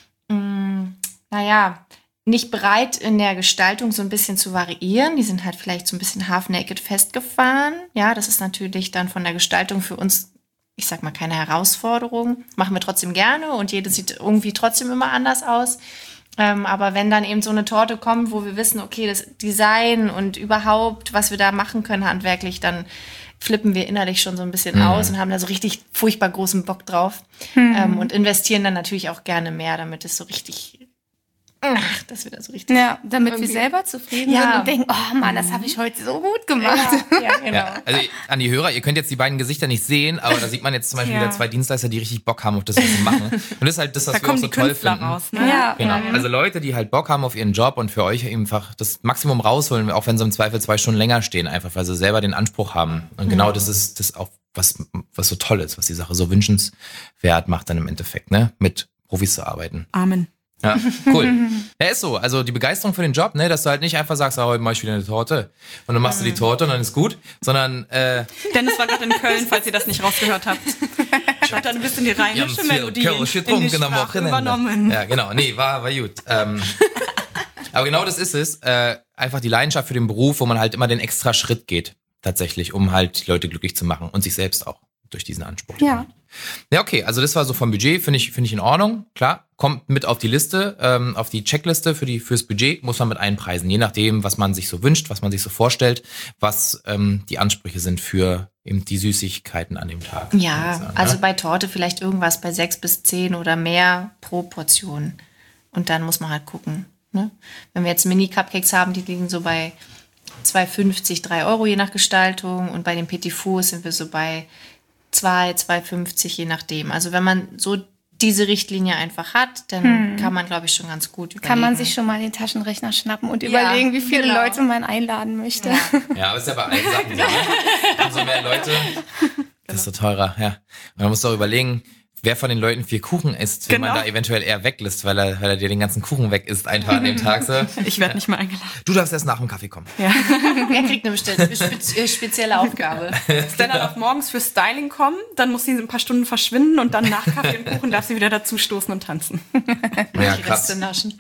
C: mh, naja, nicht bereit in der Gestaltung so ein bisschen zu variieren. Die sind halt vielleicht so ein bisschen half-naked festgefahren. Ja, das ist natürlich dann von der Gestaltung für uns, ich sag mal, keine Herausforderung. Machen wir trotzdem gerne und jedes sieht irgendwie trotzdem immer anders aus. Ähm, aber wenn dann eben so eine Torte kommt, wo wir wissen, okay, das Design und überhaupt, was wir da machen können handwerklich, dann flippen wir innerlich schon so ein bisschen
A: Mhm.
C: aus und haben da so richtig furchtbar großen Bock drauf.
D: Mhm.
C: Ähm, und investieren dann natürlich auch gerne mehr, damit es so richtig, ach, dass wir da so richtig...
D: Ja, damit wir
C: Irgendwie.
D: selber zufrieden
C: Ja.
D: sind und denken, oh Mann, das habe ich heute so gut gemacht.
C: Ja, ja, genau.
A: Ja, also an die Hörer, ihr könnt jetzt die beiden Gesichter nicht sehen, aber da sieht man jetzt zum Beispiel
B: Ja.
A: wieder zwei Dienstleister, die richtig Bock haben auf das, was sie machen. Und das ist halt das, was
B: Da
A: wir auch
B: kommen
A: so
B: die
A: toll
B: Künstler
A: finden.
B: raus, ne?
D: Ja.
A: Genau.
C: Mhm.
A: Also Leute, die halt Bock haben auf ihren Job und für euch einfach das Maximum rausholen, auch wenn sie im Zweifel zwei Stunden länger stehen, einfach weil sie selber den Anspruch haben. Und genau das ist das auch, was, was so toll ist, was die Sache so wünschenswert macht dann im Endeffekt, ne? Mit Profis zu arbeiten.
B: Amen.
A: Ja, cool. Ja, ist so. Also die Begeisterung für den Job, ne, dass du halt nicht einfach sagst, ah, heute mach ich wieder eine Torte. Und dann machst du die Torte und dann ist gut, sondern äh,
B: Dennis war gerade in Köln, falls ihr das nicht rausgehört habt. Hat dann ein bisschen die rheinische Melodie in die Sprache übernommen.
A: Ja, genau. Nee, war, war gut. Ähm, aber genau das ist es. Äh, einfach die Leidenschaft für den Beruf, wo man halt immer den extra Schritt geht, tatsächlich, um halt die Leute glücklich zu machen und sich selbst auch durch diesen Anspruch.
D: Ja.
A: Ja, okay, also das war so vom Budget, finde ich, finde ich in Ordnung. Klar, kommt mit auf die Liste, ähm, auf die Checkliste für die fürs Budget, muss man mit einpreisen, je nachdem, was man sich so wünscht, was man sich so vorstellt, was ähm, die Ansprüche sind für eben die Süßigkeiten an dem Tag. würde ich
C: Ja,
A: sagen,
C: also
A: ne?
C: bei Torte vielleicht irgendwas bei sechs bis zehn oder mehr pro Portion. Und dann muss man halt gucken. Ne? Wenn wir jetzt Mini-Cupcakes haben, die liegen so bei zwei fünfzig, drei Euro je nach Gestaltung. Und bei den Petit Fours sind wir so bei zwei, zwei fünfzig je nachdem. Also wenn man so diese Richtlinie einfach hat, dann kann man, glaube ich, schon ganz gut überlegen.
D: Kann man sich schon mal den Taschenrechner schnappen und
C: Ja,
D: überlegen, wie viele
C: genau.
D: Leute man einladen möchte.
C: Ja.
A: Ja, aber es ist ja bei allen Sachen so. Ne? Umso mehr Leute, desto teurer, ja. Und man muss doch überlegen, wer von den Leuten viel Kuchen isst, wenn man
B: Genau.
A: da eventuell eher weglässt, weil er, weil er dir den ganzen Kuchen weg isst einfach an dem Tag. So.
B: Ich werde nicht mehr eingeladen.
A: Du darfst erst nach dem Kaffee kommen.
B: Ja.
C: Er kriegt eine besti- spez- spezielle Aufgabe.
B: Stella darf morgens für Styling kommen, dann muss sie ein paar Stunden verschwinden und dann nach Kaffee und Kuchen darf sie wieder dazu stoßen und tanzen.
A: Ja,
C: Die
A: krass.
C: Reste naschen.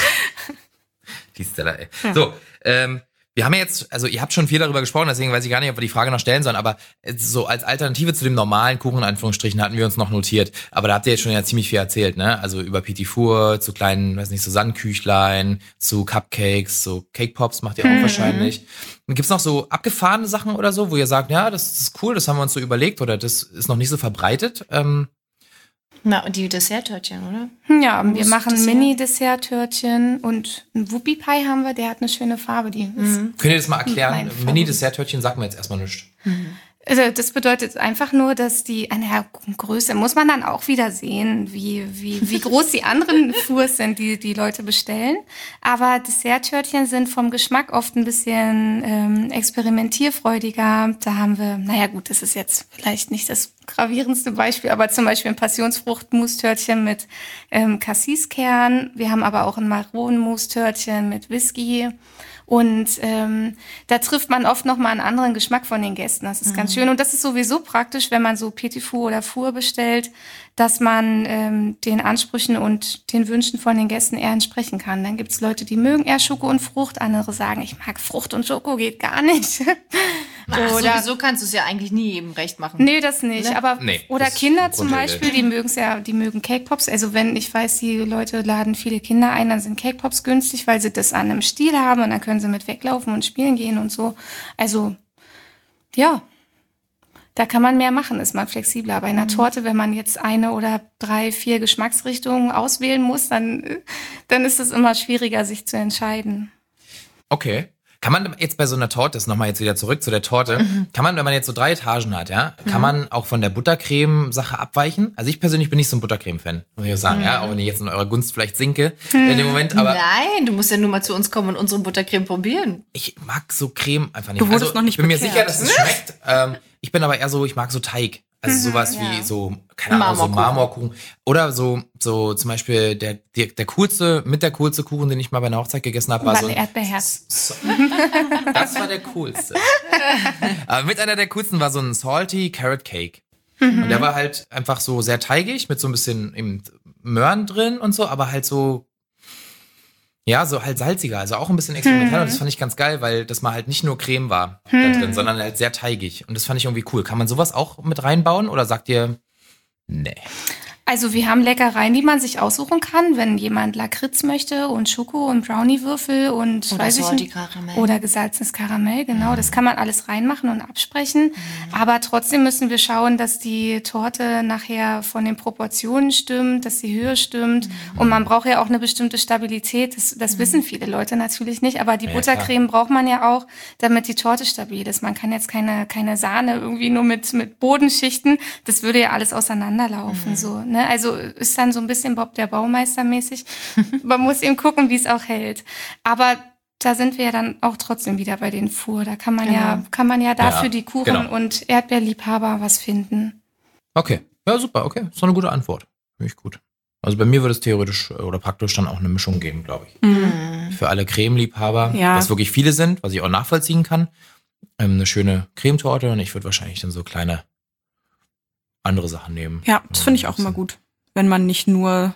A: Die Stella, ey. So, ähm, wir haben ja jetzt, also ihr habt schon viel darüber gesprochen, deswegen weiß ich gar nicht, ob wir die Frage noch stellen sollen, aber so als Alternative zu dem normalen Kuchen, in Anführungsstrichen, hatten wir uns noch notiert. Aber da habt ihr jetzt schon ja ziemlich viel erzählt, ne? Also über Petit Four, zu kleinen, weiß nicht, so Sandküchlein, zu Cupcakes, so Cake Pops macht ihr auch wahrscheinlich. Und gibt's noch so abgefahrene Sachen oder so, wo ihr sagt, ja, das ist cool, das haben wir uns so überlegt oder das ist noch nicht so verbreitet? Ähm,
C: Na, und die Dessert-Törtchen, oder?
D: Ja, wir
C: Mousse
D: machen
C: Dessert.
D: Mini-Dessert-Törtchen und ein Whoopie-Pie haben wir, der hat eine schöne Farbe. Die ist,
A: könnt ihr das mal erklären?
D: Mein Favorit.
A: Mini-Dessert-Törtchen sagt mir jetzt erstmal nichts.
D: also das bedeutet einfach nur, dass die, eine ja, Größe, muss man dann auch wieder sehen, wie, wie, wie groß die anderen Fours sind, die die Leute bestellen. Aber Dessert-Törtchen sind vom Geschmack oft ein bisschen ähm, experimentierfreudiger. Da haben wir, naja gut, das ist jetzt vielleicht nicht das gravierendste Beispiel, aber zum Beispiel ein Passionsfrucht-Mousse-Törtchen mit ähm, Cassis-Kern. Wir haben aber auch ein Maronen-Mousse-Törtchen mit Whisky. Und ähm, da trifft man oft nochmal einen anderen Geschmack von den Gästen. Das ist ganz schön. Und das ist sowieso praktisch, wenn man so Petit Four oder Four bestellt, dass man ähm, den Ansprüchen und den Wünschen von den Gästen eher entsprechen kann. Dann gibt's Leute, die mögen eher Schoko und Frucht. Andere sagen, ich mag Frucht und Schoko, geht gar nicht.
C: Ach,
D: Oder-
C: sowieso kannst du es ja eigentlich nie jedem recht machen.
D: Nee, das nicht.
C: Ne?
D: Aber
A: Nee,
D: oder
A: das ist
D: Kinder zum
A: Grundregel.
D: Beispiel, die mögen's ja, die mögen Cake Pops. Also wenn ich weiß, die Leute laden viele Kinder ein, dann sind Cake Pops günstig, weil sie das an einem Stiel haben und dann können sie mit weglaufen und spielen gehen und so. Also ja, da kann man mehr machen, ist man flexibler. Bei einer Torte, wenn man jetzt eine oder drei, vier Geschmacksrichtungen auswählen muss, dann dann ist es immer schwieriger, sich zu entscheiden.
A: Okay. Kann man jetzt bei so einer Torte, das nochmal jetzt wieder zurück zu der Torte, kann man, wenn man jetzt so drei Etagen hat, ja, kann man auch von der Buttercreme-Sache abweichen? Also ich persönlich bin nicht so ein Buttercreme-Fan, muss ich auch sagen, ja, auch wenn ich jetzt in eurer Gunst vielleicht sinke in dem Moment, aber
C: Nein, du musst ja nur mal zu uns kommen und unsere Buttercreme probieren.
A: ich mag so Creme einfach nicht.
B: Du wurdest
A: also,
B: noch nicht
A: ich bin mir
B: bekehrt.
A: sicher, dass es schmeckt. Ähm, ich bin aber eher so, ich mag so Teig. Also sowas wie so, keine Ahnung, so Marmorkuchen. Oder so, so zum Beispiel der, der, der coolste, mit der coolste Kuchen, den ich mal bei einer Hochzeit gegessen habe, war
D: War
A: so
D: ein
A: ein
D: Erdbeerherz.
A: So, das war der coolste. Aber mit einer der coolsten war so ein Salty Carrot Cake. Und der war halt einfach so sehr teigig, mit so ein bisschen eben Möhren drin und so, aber halt so, ja, so halt salziger, also auch ein bisschen experimental. Und das fand ich ganz geil, weil das mal halt nicht nur Creme war da drin, sondern halt sehr teigig. Und das fand ich irgendwie cool. Kann man sowas auch mit reinbauen oder sagt ihr, nee?
D: Also wir haben Leckereien, die man sich aussuchen kann, wenn jemand Lakritz möchte und Schoko und Brownie-Würfel und
C: Oder
D: weiß ich nicht,
C: Karamell.
D: oder gesalzenes Karamell, genau. Das kann man alles reinmachen und absprechen. Aber trotzdem müssen wir schauen, dass die Torte nachher von den Proportionen stimmt, dass die Höhe stimmt. Und man braucht ja auch eine bestimmte Stabilität. Das, das wissen viele Leute natürlich nicht. Aber die
A: Ja,
D: Buttercreme braucht man ja auch, damit die Torte stabil ist. Man kann jetzt keine, keine Sahne irgendwie nur mit, mit Bodenschichten. Das würde ja alles auseinanderlaufen, so, ne? Also ist dann so ein bisschen Bob der Baumeister mäßig. Man muss eben gucken, wie es auch hält. Aber da sind wir ja dann auch trotzdem wieder bei den Fuhr. Da kann man
C: Genau.
D: ja, kann man ja dafür
A: Ja,
D: die Kuchen
A: genau.
D: und Erdbeerliebhaber was finden.
A: Okay, ja super, okay. Ist doch eine gute Antwort. Finde ich gut. Also bei mir würde es theoretisch oder praktisch dann auch eine Mischung geben, glaube ich.
C: Mhm.
A: Für alle Cremeliebhaber,
B: Ja.
A: was wirklich viele sind, was ich auch nachvollziehen kann. Ähm, eine schöne Cremetorte und ich würde wahrscheinlich dann so kleine andere Sachen nehmen.
B: Ja, das finde ich auch immer gut, wenn man nicht nur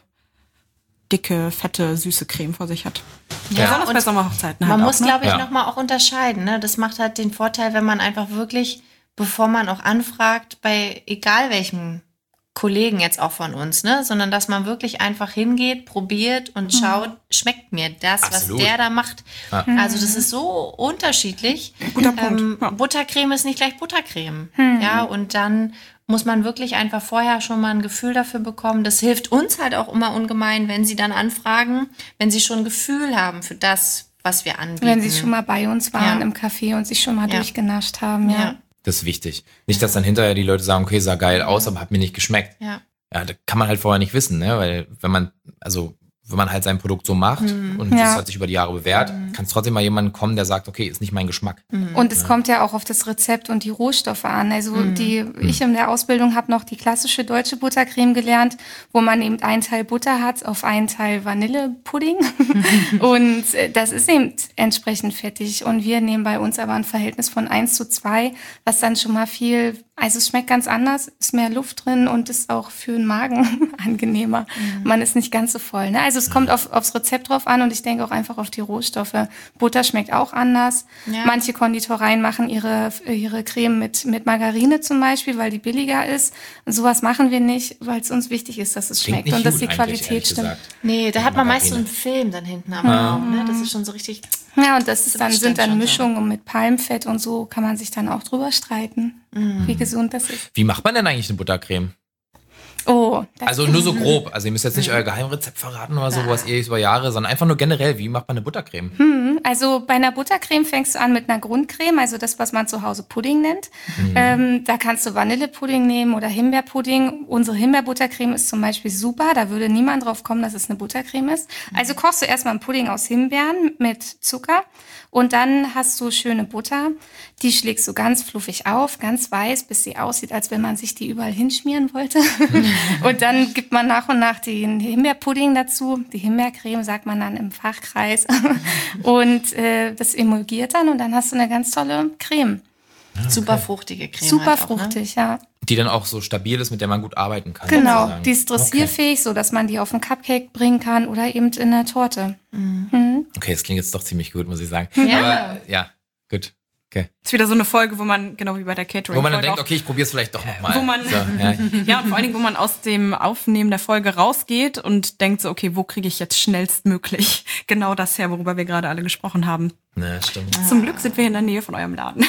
B: dicke, fette, süße Creme vor sich hat.
C: Ja,
B: Besonders bei
C: und
B: Sommerhochzeiten
C: man
B: halt
C: muss,
B: auch, ne?
C: glaube ich,
A: Ja.
C: nochmal auch unterscheiden. Ne? Das macht halt den Vorteil, wenn man einfach wirklich, bevor man auch anfragt, bei egal welchem Kollegen jetzt auch von uns, ne, sondern dass man wirklich einfach hingeht, probiert und schaut, schmeckt mir das,
A: Absolut.
C: was der da macht.
A: Ja.
C: Also das ist so unterschiedlich.
B: Guter Punkt.
C: Ähm,
B: Ja.
C: Buttercreme ist nicht gleich Buttercreme. Ja, und dann muss man wirklich einfach vorher schon mal ein Gefühl dafür bekommen. Das hilft uns halt auch immer ungemein, wenn sie dann anfragen, wenn sie schon ein Gefühl haben für das, was wir anbieten.
D: Wenn sie schon mal bei uns waren
C: Ja.
D: im Café und sich schon mal
C: Ja.
D: durchgenascht haben, ja.
C: Ja,
A: Das ist wichtig. Nicht, dass dann hinterher die Leute sagen, okay, sah geil aus, aber hat mir nicht geschmeckt.
C: ja.
A: Ja, da kann man halt vorher nicht wissen, ne? Weil wenn man, also wenn man halt sein Produkt so macht und
D: Ja.
A: das hat sich über die Jahre bewährt, kann es trotzdem mal jemand kommen, der sagt, okay, ist nicht mein Geschmack.
D: Und es kommt ja auch auf das Rezept und die Rohstoffe an. Also die, ich in der Ausbildung habe noch die klassische deutsche Buttercreme gelernt, wo man eben einen Teil Butter hat auf einen Teil Vanillepudding. Und äh, das ist eben entsprechend fettig. Und wir nehmen bei uns aber ein Verhältnis von eins zu zwei, was dann schon mal viel, also es schmeckt ganz anders, ist mehr Luft drin und ist auch für den Magen angenehmer. Man ist nicht ganz so voll. Ne? Also es kommt auf, aufs Rezept drauf an und ich denke auch einfach auf die Rohstoffe. Butter schmeckt auch anders.
C: Ja.
D: Manche Konditoreien machen ihre, ihre Creme mit, mit Margarine zum Beispiel, weil die billiger ist. Und sowas machen wir nicht, weil es uns wichtig ist, dass es
A: Klingt
D: schmeckt
A: nicht
D: und dass
A: gut
D: die
A: eigentlich,
D: Qualität
A: ehrlich
D: stimmt.
A: gesagt.
C: Nee, da hat man meist so
A: Margarine.
C: einen Film dann hinten am Raum. Ne? Das ist schon so richtig.
D: Ja, und das ist dann,
C: Das
D: sind
C: stimmt
D: dann
C: schon,
D: Mischungen mit Palmfett und so kann man sich dann auch drüber streiten,
C: Mhm.
D: wie gesund das ist.
A: Wie macht man denn eigentlich eine Buttercreme?
D: Oh, das
A: Also nur so grob. Also ihr müsst jetzt nicht euer Geheimrezept verraten oder so, was ihr über Jahre, sondern einfach nur generell, wie macht man eine Buttercreme?
D: Also bei einer Buttercreme fängst du an mit einer Grundcreme, also das, was man zu Hause Pudding nennt. Ähm, da kannst du Vanillepudding nehmen oder Himbeerpudding. Unsere Himbeerbuttercreme ist zum Beispiel super. Da würde niemand drauf kommen, dass es eine Buttercreme ist. Also kochst du erstmal einen Pudding aus Himbeeren mit Zucker und dann hast du schöne Butter. Die schlägst du ganz fluffig auf, ganz weiß, bis sie aussieht, als wenn man sich die überall hinschmieren wollte. Und dann gibt man nach und nach den Himbeerpudding dazu. Die Himbeercreme sagt man dann im Fachkreis. Und äh, das emulgiert dann und dann hast du eine ganz tolle Creme.
C: Super fruchtige Creme.
D: Super
C: halt auch, ne?
D: fruchtig, ja.
A: Die dann auch so stabil ist, mit der man gut arbeiten kann.
D: Genau,
A: sozusagen.
D: die ist dressierfähig, so dass man die auf einen Cupcake bringen kann oder eben in eine Torte.
A: Okay, das klingt jetzt doch ziemlich gut, muss ich sagen.
C: Ja.
A: Aber ja, gut. Okay.
B: Ist wieder so eine Folge, wo man, genau wie bei der Catering.
A: Wo man dann denkt, okay, ich probiere es vielleicht doch nochmal.
B: Wo man-
A: so, ja.
B: Ja, und vor allen Dingen, wo man aus dem Aufnehmen der Folge rausgeht und denkt so, okay, wo kriege ich jetzt schnellstmöglich genau das her, worüber wir gerade alle gesprochen haben.
A: Ne, stimmt.
B: Zum Glück sind wir in der Nähe von eurem Laden.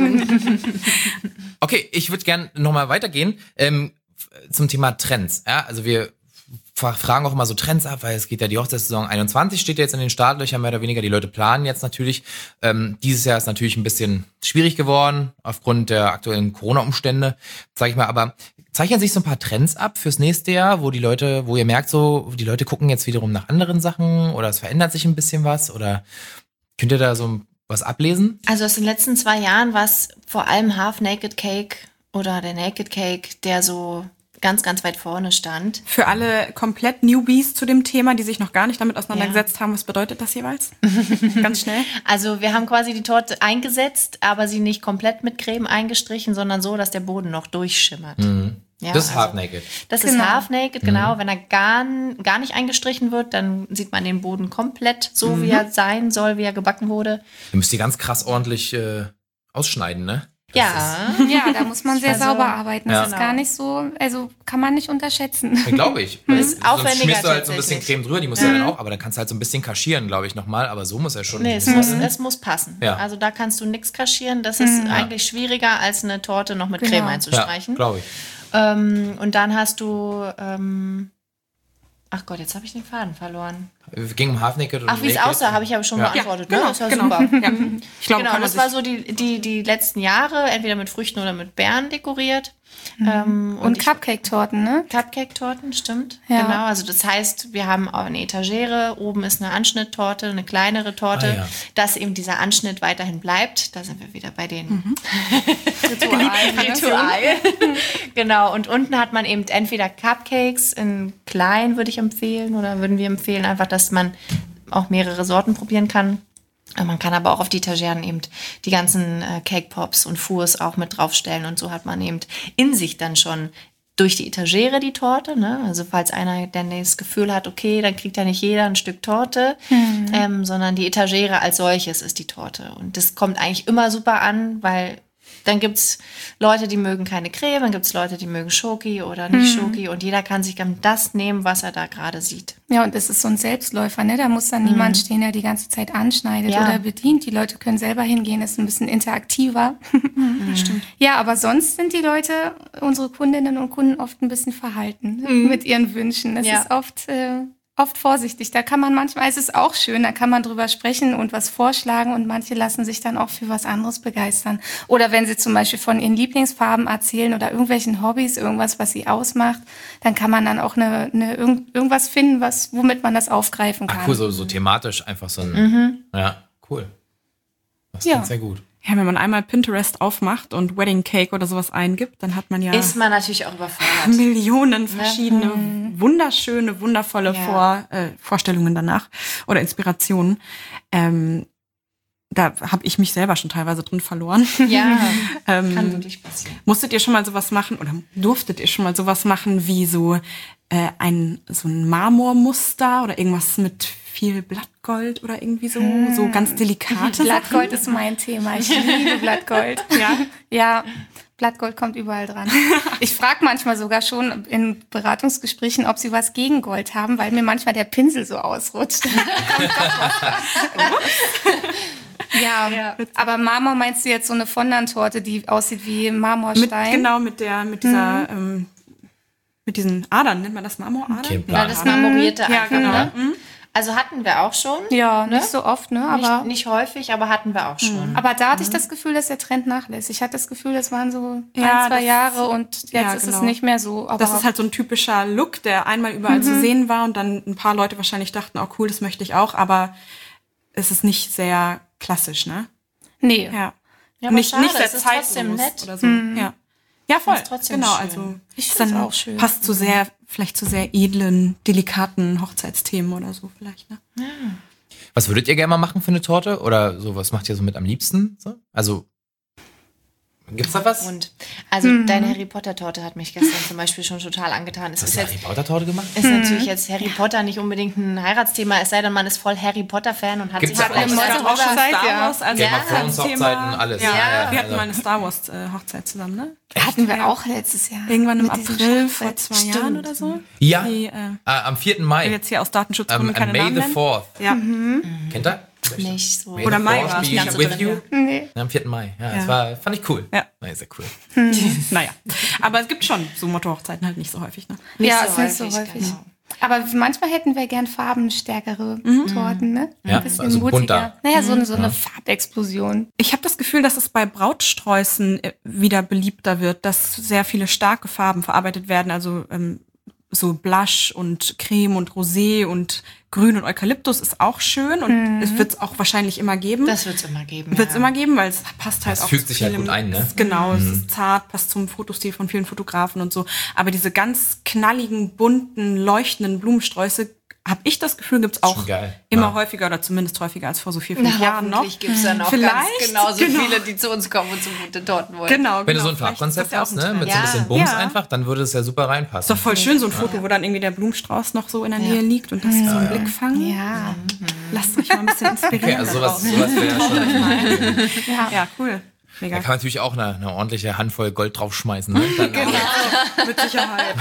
A: Okay, ich würde gerne nochmal weitergehen ähm, zum Thema Trends. Ja, also wir fra- fragen auch immer so Trends ab, weil es geht ja die Hochzeitssaison einundzwanzig, steht ja jetzt in den Startlöchern mehr oder weniger. Die Leute planen jetzt natürlich. Ähm, dieses Jahr ist natürlich ein bisschen schwierig geworden aufgrund der aktuellen Corona-Umstände, sage ich mal. Aber zeichnen sich so ein paar Trends ab fürs nächste Jahr, wo die Leute, wo ihr merkt, so die Leute gucken jetzt wiederum nach anderen Sachen oder es verändert sich ein bisschen was oder könnt ihr da so was ablesen?
C: Also aus den letzten zwei Jahren war es vor allem Half Naked Cake oder der Naked Cake, der so ganz, ganz weit vorne stand.
B: Für alle komplett Newbies zu dem Thema, die sich noch gar nicht damit auseinandergesetzt haben, was bedeutet das jeweils? Ganz schnell.
C: Also wir haben quasi die Torte eingesetzt, aber sie nicht komplett mit Creme eingestrichen, sondern so, dass der Boden noch durchschimmert. Ja,
A: das ist
C: also
A: Half Naked.
C: Das
D: Genau.
C: ist Half Naked, genau. Wenn er gar, gar nicht eingestrichen wird, dann sieht man den Boden komplett so,
A: Mhm.
C: wie er sein soll, wie er gebacken wurde.
A: Ihr müsst die ganz krass ordentlich äh, ausschneiden, ne?
C: Ja.
D: Ja, da muss man sehr
C: Also,
D: sauber arbeiten. Das
A: ja.
D: ist gar nicht so, also kann man nicht unterschätzen.
A: Glaube ich.
C: Ist
A: Sonst
C: aufwendiger
A: schmierst du halt so ein bisschen
C: tatsächlich.
A: Creme drüber, die muss ja dann auch, aber dann kannst du halt so ein bisschen kaschieren, glaube ich, nochmal. Aber so muss er schon.
C: Nee, es muss, es muss passen.
A: Ja.
C: Also da kannst du nichts kaschieren. Das ist eigentlich schwieriger, als eine Torte noch mit
D: Genau.
C: Creme
A: ja,
C: einzustreichen.
A: glaube ich.
C: Ähm, und dann hast du, ähm, ach Gott, jetzt habe ich den Faden verloren.
A: Ging um Half Naked oder
C: Ach, wie es
A: Naked?
C: aussah, habe ich aber schon
A: Ja.
C: beantwortet.
B: Ja,
C: ne?
B: genau,
C: Das war
B: genau.
C: super.
B: Ja. Ich glaube,
C: Genau,
B: kann man
C: das
B: sich
C: war so die, die, die letzten Jahre, entweder mit Früchten oder mit Beeren dekoriert. Ähm,
D: Und
C: ich-
D: Cupcake-Torten, ne?
C: Cupcake-Torten, stimmt.
D: Ja.
C: Genau, also das heißt, wir haben auch eine Etagere, oben ist eine Anschnitttorte, eine kleinere Torte,
A: Ah, ja.
C: dass eben dieser Anschnitt weiterhin bleibt. Da sind wir wieder bei den
D: Ritual.
C: Ritual. Genau, und unten hat man eben entweder Cupcakes in klein, würde ich empfehlen, oder würden wir empfehlen, einfach, dass man auch mehrere Sorten probieren kann. Man kann aber auch auf die Etageren eben die ganzen äh, Cake Pops und Fours auch mit draufstellen und so hat man eben in sich dann schon durch die Etagere die Torte, ne? Also falls einer dann das Gefühl hat, okay, dann kriegt ja nicht jeder ein Stück Torte,
D: Mhm.
C: ähm, sondern die Etagere als solches ist die Torte. Und das kommt eigentlich immer super an, weil dann gibt's Leute, die mögen keine Creme, dann gibt's Leute, die mögen Schoki oder nicht
D: Mhm.
C: Schoki und jeder kann sich dann das nehmen, was er da gerade sieht.
D: Ja, und das ist so ein Selbstläufer, ne? Da muss dann niemand stehen, der die ganze Zeit anschneidet
C: Ja.
D: oder bedient. Die Leute können selber hingehen, das ist ein bisschen interaktiver. Stimmt. Ja, aber sonst sind die Leute, unsere Kundinnen und Kunden, oft ein bisschen verhalten mit ihren Wünschen. Das
C: Ja.
D: ist oft, äh, oft vorsichtig. Da kann man manchmal, es ist auch schön, da kann man drüber sprechen und was vorschlagen und manche lassen sich dann auch für was anderes begeistern. Oder wenn sie zum Beispiel von ihren Lieblingsfarben erzählen oder irgendwelchen Hobbys, irgendwas, was sie ausmacht, dann kann man dann auch eine, eine, irgend, irgendwas finden, was, womit man das aufgreifen kann.
A: Ach cool, so, so thematisch einfach so ein. Ja, cool. Das
D: Ja.
A: klingt sehr gut.
B: Ja, wenn man einmal Pinterest aufmacht und Wedding Cake oder sowas eingibt, dann hat man ja
C: Ist man natürlich auch überfordert.
B: Millionen verschiedene, wunderschöne, wundervolle
C: Ja.
B: Vor, äh, Vorstellungen danach oder Inspirationen. Ähm, da habe ich mich selber schon teilweise drin verloren.
C: Ja,
B: ähm,
C: kann wirklich passieren.
B: Musstet ihr schon mal sowas machen oder durftet ihr schon mal sowas machen wie so äh, ein so ein Marmormuster oder irgendwas mit viel Blattgold oder irgendwie so so ganz delikate
D: Blattgold ist mein Thema. Ich liebe Blattgold.
B: Ja?
D: Ja, Blattgold kommt überall dran. Ich frage manchmal sogar schon in Beratungsgesprächen, ob sie was gegen Gold haben, weil mir manchmal der Pinsel so ausrutscht. Ja, aber Marmor meinst du jetzt so eine Fondant-Torte, die aussieht wie
B: Mit,
D: Marmorstein?
B: genau mit der mit dieser ähm, mit diesen Adern, nennt man das Marmoradern?
A: Okay,
C: Ja,
A: Ja,
C: das marmorierte
B: Ja,
C: einfach,
B: genau.
C: ne? Also hatten wir auch schon.
D: Ja,
C: Ne?
D: nicht so oft, ne? Aber,
C: Nicht, nicht häufig, aber hatten wir auch schon.
D: aber da hatte ich das Gefühl, dass der Trend nachlässt. Ich hatte das Gefühl, das waren so
B: Ja,
D: ein, zwei
B: das-
D: Jahre und jetzt
B: ja,
D: ist es
B: genau.
D: nicht mehr so. Aber
B: Das ist halt so ein typischer Look, der einmal überall zu sehen war und dann ein paar Leute wahrscheinlich dachten, oh cool, das möchte ich auch, aber es ist nicht sehr klassisch, ne?
D: nee.
B: Ja.
C: Ja, aber
B: nicht,
C: schade,
B: nicht sehr
C: es ist trotzdem
B: zeitlos
C: nett.
B: oder so. Ja. Ja, voll.
C: ist trotzdem
B: genau,
C: schön.
B: also
D: Ich
B: ist
D: find's
B: dann
D: auch schön.
B: passt zu sehr, vielleicht zu sehr edlen, delikaten Hochzeitsthemen oder so vielleicht, ne?
A: Was würdet ihr gerne mal machen für eine Torte? Oder so, was macht ihr so mit am liebsten? So? Also, gibt's da was?
C: Und also deine Harry Potter Torte hat mich gestern zum Beispiel schon total angetan. Es
A: Hast
C: ist
A: du eine
C: jetzt
A: Harry Potter Torte gemacht?
C: ist natürlich jetzt Harry Potter nicht unbedingt ein Heiratsthema, es sei denn, man ist voll Harry Potter Fan und hat
A: Gibt's
C: sich
A: ja
C: vielleicht
A: auch.
C: darüber-
B: auch schon Star
D: ja.
B: Wars als
A: Game of Thrones,
B: Hochzeitsthema.
A: Hochzeiten, alles.
B: Ja,
A: Ja, ja,
B: wir hatten
A: also-
B: mal eine Star Wars äh, Hochzeit zusammen, ne?
D: Hatten wir auch letztes Jahr.
B: Irgendwann im
D: Mit diesem
B: April
D: Schachbrett.
B: vor zwei
C: Stimmt.
B: Jahren oder so.
A: Ja,
B: Die, äh,
A: äh, am vierten
B: ich will
A: Mai.
B: jetzt hier aus Datenschutzgründen
A: Ähm,
B: keine
A: May
B: Namen
A: the
B: nennen.
A: fourth.
B: Ja.
A: Kennt ihr?
C: nicht so.
A: May
B: Oder
A: the
B: Mai
A: fourth
B: war es
A: be
B: nicht so
A: with
B: drin,
A: you.
B: ja.
D: Nee.
A: Ja, am vierten Mai. Ja,
B: Ja.
A: das war, fand ich cool.
B: Ja.
A: Nee, sehr cool.
B: Naja, aber es gibt schon so Motto-Hochzeiten halt nicht so häufig, ne?
C: Nicht
D: Ja,
C: so
D: ist nicht so
C: häufig,
D: häufig.
C: genau.
D: Aber manchmal hätten wir gern farbenstärkere Torten, ne?
A: Ja,
D: Ein bisschen
A: also
D: mutiger.
A: bunter.
D: Naja, so eine, so eine Farbexplosion.
B: Ich habe das Gefühl, dass es bei Brautsträußen äh, wieder beliebter wird, dass sehr viele starke Farben verarbeitet werden, also ähm, so Blush und Creme und Rosé und Grün und Eukalyptus ist auch schön und es wird es auch wahrscheinlich immer geben.
C: Das wird es immer geben.
B: Wird es
C: ja.
B: immer geben, weil es passt halt
A: Das
B: auch
A: fügt
B: zu
A: sich halt
B: vielem-
A: gut ein, ne?
B: Genau, es ist zart, passt zum Fotostil von vielen Fotografen und so. Aber diese ganz knalligen, bunten, leuchtenden Blumensträuße, habe ich das Gefühl, gibt's auch
A: Schon geil.
B: immer
A: Ja.
B: häufiger oder zumindest häufiger als vor so vier, fünf
C: Na,
B: Jahren noch.
C: hoffentlich gibt es dann auch
B: Vielleicht,
C: ganz genauso
B: genau.
C: viele, die zu uns kommen und so gute Torten wollen.
B: Genau,
A: Wenn du
B: genau.
A: so ein
B: Vielleicht
A: Farbkonzept
B: ist das ja auch
A: hast,
B: ein
A: ne,
B: Trend.
A: mit so ein
C: Ja.
A: bisschen Bums
B: Ja.
A: einfach, dann würde es ja super
B: Ist
A: reinpassen.
B: doch voll schön, so ein Foto, wo dann irgendwie der Blumenstrauß noch so in der Nähe liegt und das so einen Blick fangen.
D: Ja.
B: Lasst euch mal ein bisschen inspirieren.
A: Okay, also
B: da
A: sowas,
B: draußen.
A: sowas wäre schon.
D: Ja.
B: Ja, cool. Mega.
A: Da kann man natürlich auch eine, eine ordentliche Handvoll Gold draufschmeißen. Ne? Dann,
B: Genau, mit Sicherheit.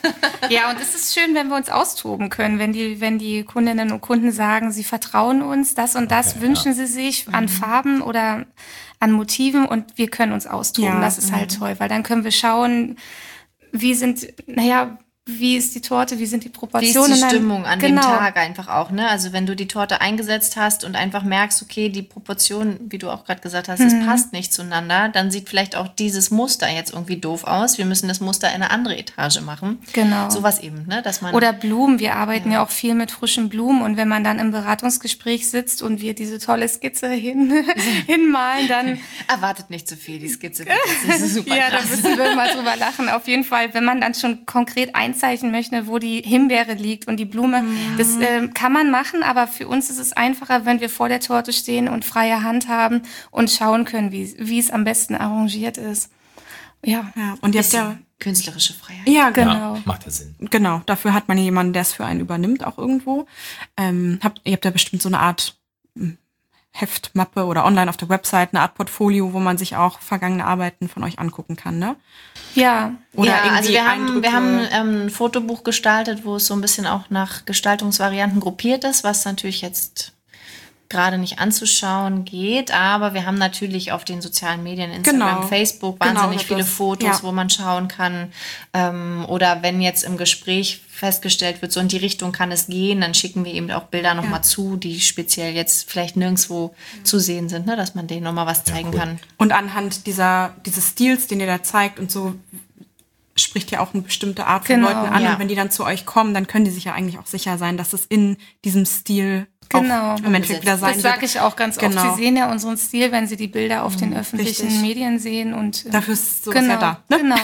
D: Ja, und es ist schön, wenn wir uns austoben können, wenn die, wenn die Kundinnen und Kunden sagen, sie vertrauen uns, das und das
A: Okay,
D: wünschen
A: ja.
D: sie sich an Farben oder an Motiven und wir können uns austoben.
B: Ja,
D: Das ist halt toll, weil dann können wir schauen, wie sind, naja, wie ist die Torte, wie sind die
C: Wie ist
D: Proportionen.
C: die
D: dann-
C: Stimmung an
D: genau.
C: dem Tag einfach auch, ne? Also wenn du die Torte eingesetzt hast und einfach merkst, okay, die Proportion, wie du auch gerade gesagt hast, es passt nicht zueinander, dann sieht vielleicht auch dieses Muster jetzt irgendwie doof aus. Wir müssen das Muster in eine andere Etage machen.
D: Genau.
C: Sowas eben, ne? Dass man
D: Oder Blumen. Wir arbeiten ja. auch viel mit frischen Blumen. Und wenn man dann im Beratungsgespräch sitzt und wir diese tolle Skizze hin, hinmalen, dann
C: erwartet nicht zu viel, die Skizze wird jetzt nicht so super
D: ja, da
C: krass.
D: müssen wir mal drüber lachen. Auf jeden Fall, wenn man dann schon konkret einzeichnen möchte, wo die Himbeere liegt und die Blume, das ähm, kann man machen, aber für uns ist es einfacher, wenn wir vor der Torte stehen und freie Hand haben und schauen können, wie, wie es am besten arrangiert ist. Ja,
B: Ja, und ihr habt ja,
C: Bisschen künstlerische Freiheit.
B: ja, genau.
D: genau.
A: Ja, macht ja Sinn.
B: Genau, dafür hat man jemanden, der es für einen übernimmt, auch irgendwo. Ähm, habt, ihr habt ja bestimmt so eine Art hm, Heftmappe oder online auf der Website, eine Art Portfolio, wo man sich auch vergangene Arbeiten von euch angucken kann, ne?
D: Ja,
B: Oder
C: ja,
B: irgendwie
C: also wir haben,
B: Eindrücke.
C: wir haben ähm, ein Fotobuch gestaltet, wo es so ein bisschen auch nach Gestaltungsvarianten gruppiert ist, was natürlich jetzt gerade nicht anzuschauen geht, aber wir haben natürlich auf den sozialen Medien, Instagram,
B: Genau.
C: Facebook,
B: Genau,
C: wahnsinnig
B: das-
C: viele Fotos,
B: ja.
C: wo man schauen kann. Ähm, oder wenn jetzt im Gespräch festgestellt wird, so in die Richtung kann es gehen, dann schicken wir eben auch Bilder nochmal
B: Ja.
C: zu, die speziell jetzt vielleicht nirgendwo zu sehen sind, ne? Dass man denen nochmal was zeigen
A: cool.
C: kann.
B: Und anhand dieser, dieses Stils, den ihr da zeigt und so, spricht ja auch eine bestimmte Art von
D: Genau,
B: Leuten an.
C: ja.
B: Und wenn die dann zu euch kommen, dann können die sich ja eigentlich auch sicher sein, dass es in diesem Stil
D: Genau.
B: auch im Endeffekt wieder sein
D: Das
B: wird.
D: sage ich auch ganz
B: Genau.
D: oft. Sie sehen ja unseren Stil, wenn Sie die Bilder auf den öffentlichen
B: Richtig.
D: Medien sehen. Und äh,
B: Dafür ist sowas
D: genau,
B: ja da. Ne?
D: Genau.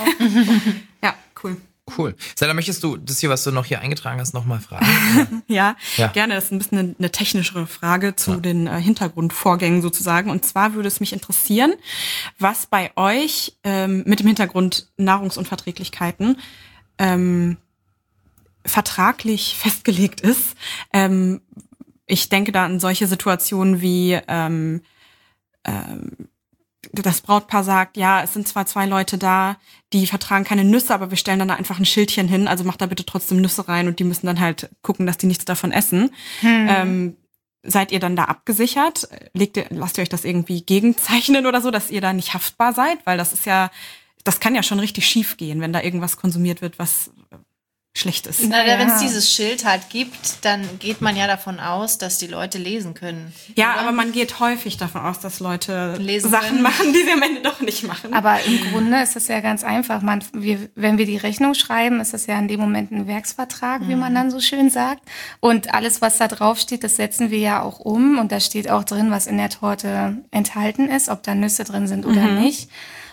B: Ja, cool.
A: Cool. Sela, möchtest du das hier, was du noch hier eingetragen hast, nochmal fragen?
B: Ja,
A: Ja.
B: gerne. Das ist ein bisschen eine, eine technischere Frage zu
A: Ja.
B: den äh, Hintergrundvorgängen sozusagen. Und zwar würde es mich interessieren, was bei euch ähm, mit dem Hintergrund Nahrungsunverträglichkeiten ähm, vertraglich festgelegt ist. Ähm, ich denke da an solche Situationen wie ähm, ähm, das Brautpaar sagt, ja, es sind zwar zwei Leute da, die vertragen keine Nüsse, aber wir stellen dann da einfach ein Schildchen hin, also macht da bitte trotzdem Nüsse rein und die müssen dann halt gucken, dass die nichts davon essen.
D: Hm.
B: Ähm, seid ihr dann da abgesichert? Legt ihr, lasst ihr euch das irgendwie gegenzeichnen oder so, dass ihr da nicht haftbar seid? Weil das ist ja, das kann ja schon richtig schief gehen, wenn da irgendwas konsumiert wird, was schlecht ist.
C: Na,
D: Ja.
C: wenn es dieses Schild halt gibt, dann geht man ja davon aus, dass die Leute lesen können.
B: Ja,
C: oder?
B: aber man geht häufig davon aus, dass Leute
C: Lesen
B: Sachen
C: können.
B: machen, die sie am Ende doch nicht machen.
D: Aber im Grunde ist es ja ganz einfach. Man, wir, wenn wir die Rechnung schreiben, ist das ja in dem Moment ein Werksvertrag, wie man dann so schön sagt. Und alles, was da drauf steht, das setzen wir ja auch um. Und da steht auch drin, was in der Torte enthalten ist, ob da Nüsse drin sind oder nicht.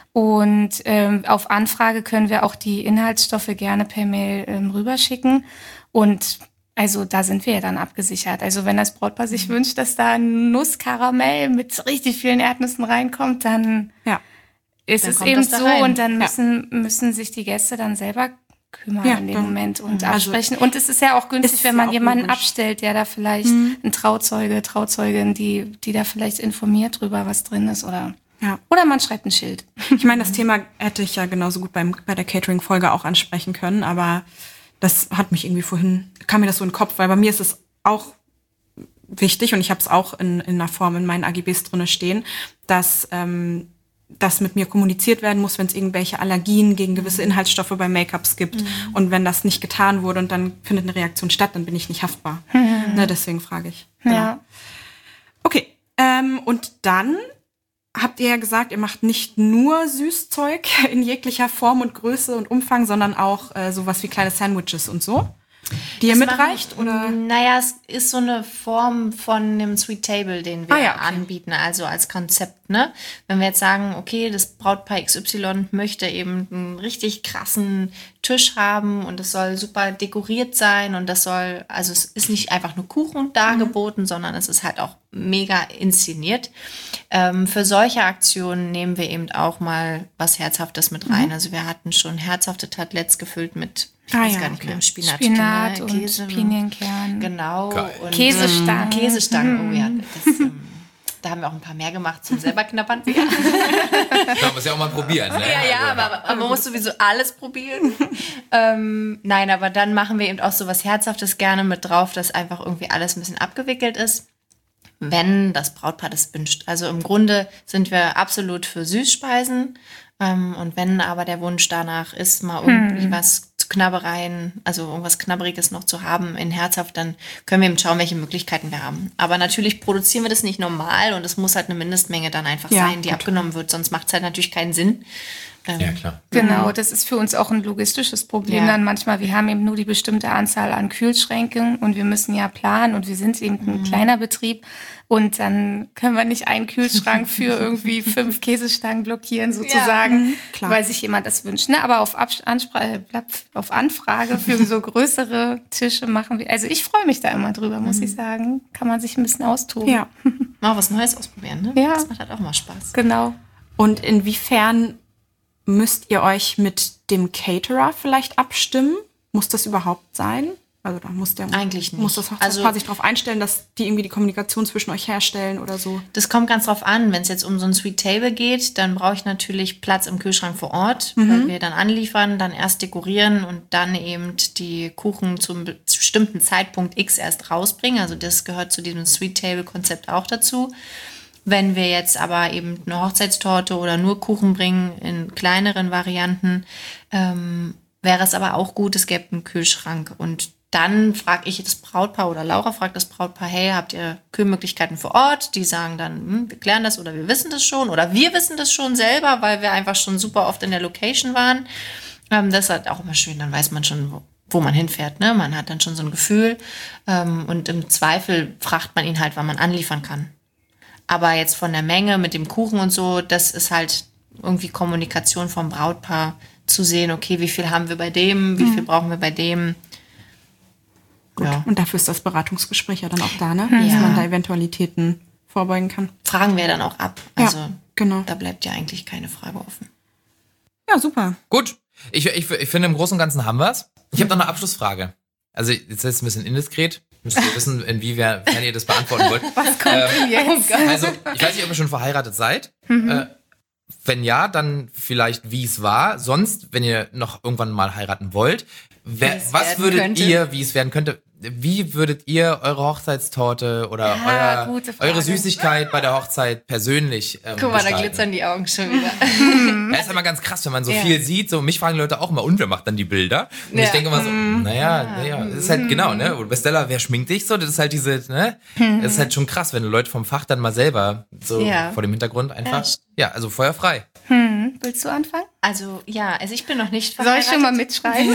D: Und ähm, auf Anfrage können wir auch die Inhaltsstoffe gerne per Mail ähm, rüberschicken. Und also da sind wir ja dann abgesichert. Also wenn das Brautpaar sich wünscht, dass da ein Nusskaramell mit richtig vielen Erdnüssen reinkommt, dann
B: ja.
D: ist
C: Dann
D: es
C: kommt
D: eben
C: das da
D: so
C: rein.
D: und dann
B: Ja.
D: müssen, müssen sich die Gäste dann selber kümmern
B: Ja,
D: in dem
B: dann-
D: Moment und
B: also-
D: absprechen. Und es ist ja auch günstig,
B: Ist
D: wenn
B: ja
D: man
B: auch
D: jemanden
B: logisch.
D: abstellt, der da vielleicht ein Trauzeuge, Trauzeugin, die, die da vielleicht informiert drüber, was drin ist oder,
B: Ja.
D: oder man schreibt ein Schild.
B: Ich meine, das Thema hätte ich ja genauso gut beim, bei der Catering-Folge auch ansprechen können, aber das hat mich irgendwie vorhin, kam mir das so in den Kopf, weil bei mir ist es auch wichtig und ich habe es auch in, in einer Form in meinen A G Bs drinne stehen, dass ähm, das mit mir kommuniziert werden muss, wenn es irgendwelche Allergien gegen gewisse Inhaltsstoffe bei Make-ups gibt. Und wenn das nicht getan wurde und dann findet eine Reaktion statt, dann bin ich nicht haftbar. Ne, deswegen frage ich.
D: Ja.
B: Okay, ähm, und dann habt ihr ja gesagt, ihr macht nicht nur Süßzeug in jeglicher Form und Größe und Umfang, sondern auch äh, sowas wie kleine Sandwiches und so, die ihr
C: Das
B: mitreicht?
C: machen-
B: Oder?
C: Naja, es ist so eine Form von einem Sweet Table, den wir
B: Ah ja, okay.
C: anbieten, also als Konzept. Ne? Wenn wir jetzt sagen, okay, das Brautpaar X Y möchte eben einen richtig krassen Tisch haben und es soll super dekoriert sein und das soll, also es ist nicht einfach nur Kuchen dargeboten, sondern es ist halt auch mega inszeniert. Ähm, für solche Aktionen nehmen wir eben auch mal was Herzhaftes mit rein. Also wir hatten schon herzhafte Tartelettes gefüllt mit, ich
B: Ah
C: weiß
B: ja,
C: gar nicht
B: okay.
C: mehr, Spinat,
D: Spinat
C: ne,
D: und
C: Käse,
D: Pinienkern.
C: Genau.
A: Geil.
C: Und,
D: Käsestangen.
C: ähm, Käsestangen, oh ja. Das, ähm, Da haben wir auch ein paar mehr gemacht zum selber knabbern. Ja.
A: Da muss ja auch mal probieren. Ne?
C: Ja, ja,
A: also,
C: aber, aber man muss sowieso alles probieren. ähm, nein, aber dann machen wir eben auch so was Herzhaftes gerne mit drauf, dass einfach irgendwie alles ein bisschen abgewickelt ist, wenn das Brautpaar das wünscht. Also im Grunde sind wir absolut für Süßspeisen. Ähm, und wenn aber der Wunsch danach ist, mal irgendwie hm. was zu Knabbereien, also irgendwas Knabberiges noch zu haben in herzhaft, dann können wir eben schauen, welche Möglichkeiten wir haben. Aber natürlich produzieren wir das nicht normal und es muss halt eine Mindestmenge dann einfach ja, sein, die gut. abgenommen wird, sonst macht es halt natürlich keinen Sinn.
A: Ähm, ja, klar.
D: Genau, das ist für uns auch ein logistisches Problem ja. dann manchmal. Wir haben eben nur die bestimmte Anzahl an Kühlschränken und wir müssen ja planen und wir sind eben ein mhm. kleiner Betrieb und dann können wir nicht einen Kühlschrank für irgendwie fünf Käsestangen blockieren sozusagen, ja, weil sich jemand das wünscht. Ne? Aber auf, Abspr- auf Anfrage für so größere Tische machen wir, also ich freue mich da immer drüber, muss mhm. ich sagen. Kann man sich ein bisschen austoben.
C: Ja. Mal was Neues ausprobieren, ne?
D: Ja.
C: Das macht halt auch mal Spaß.
D: Genau.
B: Und inwiefern müsst ihr euch mit dem Caterer vielleicht abstimmen? Muss das überhaupt sein? Also da muss der
C: eigentlich nicht.
B: Muss das Hochzeitspaar also, sich darauf einstellen, dass die irgendwie die Kommunikation zwischen euch herstellen oder so?
C: Das kommt ganz drauf an. Wenn es jetzt um so ein Sweet Table geht, dann brauche ich natürlich Platz im Kühlschrank vor Ort, mhm. weil wir dann anliefern, dann erst dekorieren und dann eben die Kuchen zum bestimmten Zeitpunkt X erst rausbringen. Also das gehört zu diesem Sweet Table Konzept auch dazu. Wenn wir jetzt aber eben eine Hochzeitstorte oder nur Kuchen bringen in kleineren Varianten, ähm, wäre es aber auch gut, es gäbe einen Kühlschrank. Und dann frage ich das Brautpaar oder Laura fragt das Brautpaar, hey, habt ihr Kühlmöglichkeiten vor Ort? Die sagen dann, hm, wir klären das oder wir wissen das schon oder wir wissen das schon selber, weil wir einfach schon super oft in der Location waren. Ähm, das ist halt auch immer schön, dann weiß man schon, wo, wo man hinfährt. Ne? Man hat dann schon so ein Gefühl ähm, und im Zweifel fragt man ihn halt, wann man anliefern kann. Aber jetzt von der Menge mit dem Kuchen und so, das ist halt irgendwie Kommunikation vom Brautpaar, zu sehen, okay, wie viel haben wir bei dem, wie viel brauchen wir bei dem.
B: Gut. Ja. Und dafür ist das Beratungsgespräch ja dann auch da, ne?
C: Ja.
B: Dass man da Eventualitäten vorbeugen kann.
C: Fragen wir dann auch ab. Also
B: ja, genau.
C: Da bleibt ja eigentlich keine Frage offen.
B: Ja, super.
A: Gut. Ich, ich, ich finde, im Großen und Ganzen haben wir es. Ich habe noch eine Abschlussfrage. Also jetzt ist es ein bisschen indiskret. Müsst ihr wissen, inwiefern ihr das beantworten wollt.
B: Was kommt
A: ähm,
B: jetzt?
A: Also, ich weiß nicht, ob ihr schon verheiratet seid. Mhm. Äh, wenn ja, dann vielleicht, wie es war. Sonst, wenn ihr noch irgendwann mal heiraten wollt, wer, was würdet könnte. ihr, wie es werden könnte, wie würdet ihr eure Hochzeitstorte oder
C: ja,
A: euer, eure Süßigkeit bei der Hochzeit persönlich ähm,
C: Guck mal,
A: gestalten?
C: Da glitzern die Augen schon wieder.
A: Ja, ist immer ganz krass, wenn man so
C: ja.
A: viel sieht. So, mich fragen Leute auch immer, und wer macht dann die Bilder? Und ja. ich denke immer so, naja, naja, das ist halt genau, ne? Und bei Stella, wer schminkt dich so? Das ist halt diese, ne? Das ist halt schon krass, wenn Leute vom Fach dann mal selber so
C: ja.
A: vor dem Hintergrund einfach, ja, ja also feuerfrei.
D: Hm. Willst du anfangen?
C: Also, ja, also ich bin noch nicht verheiratet.
D: Soll ich schon mal mitschreiben?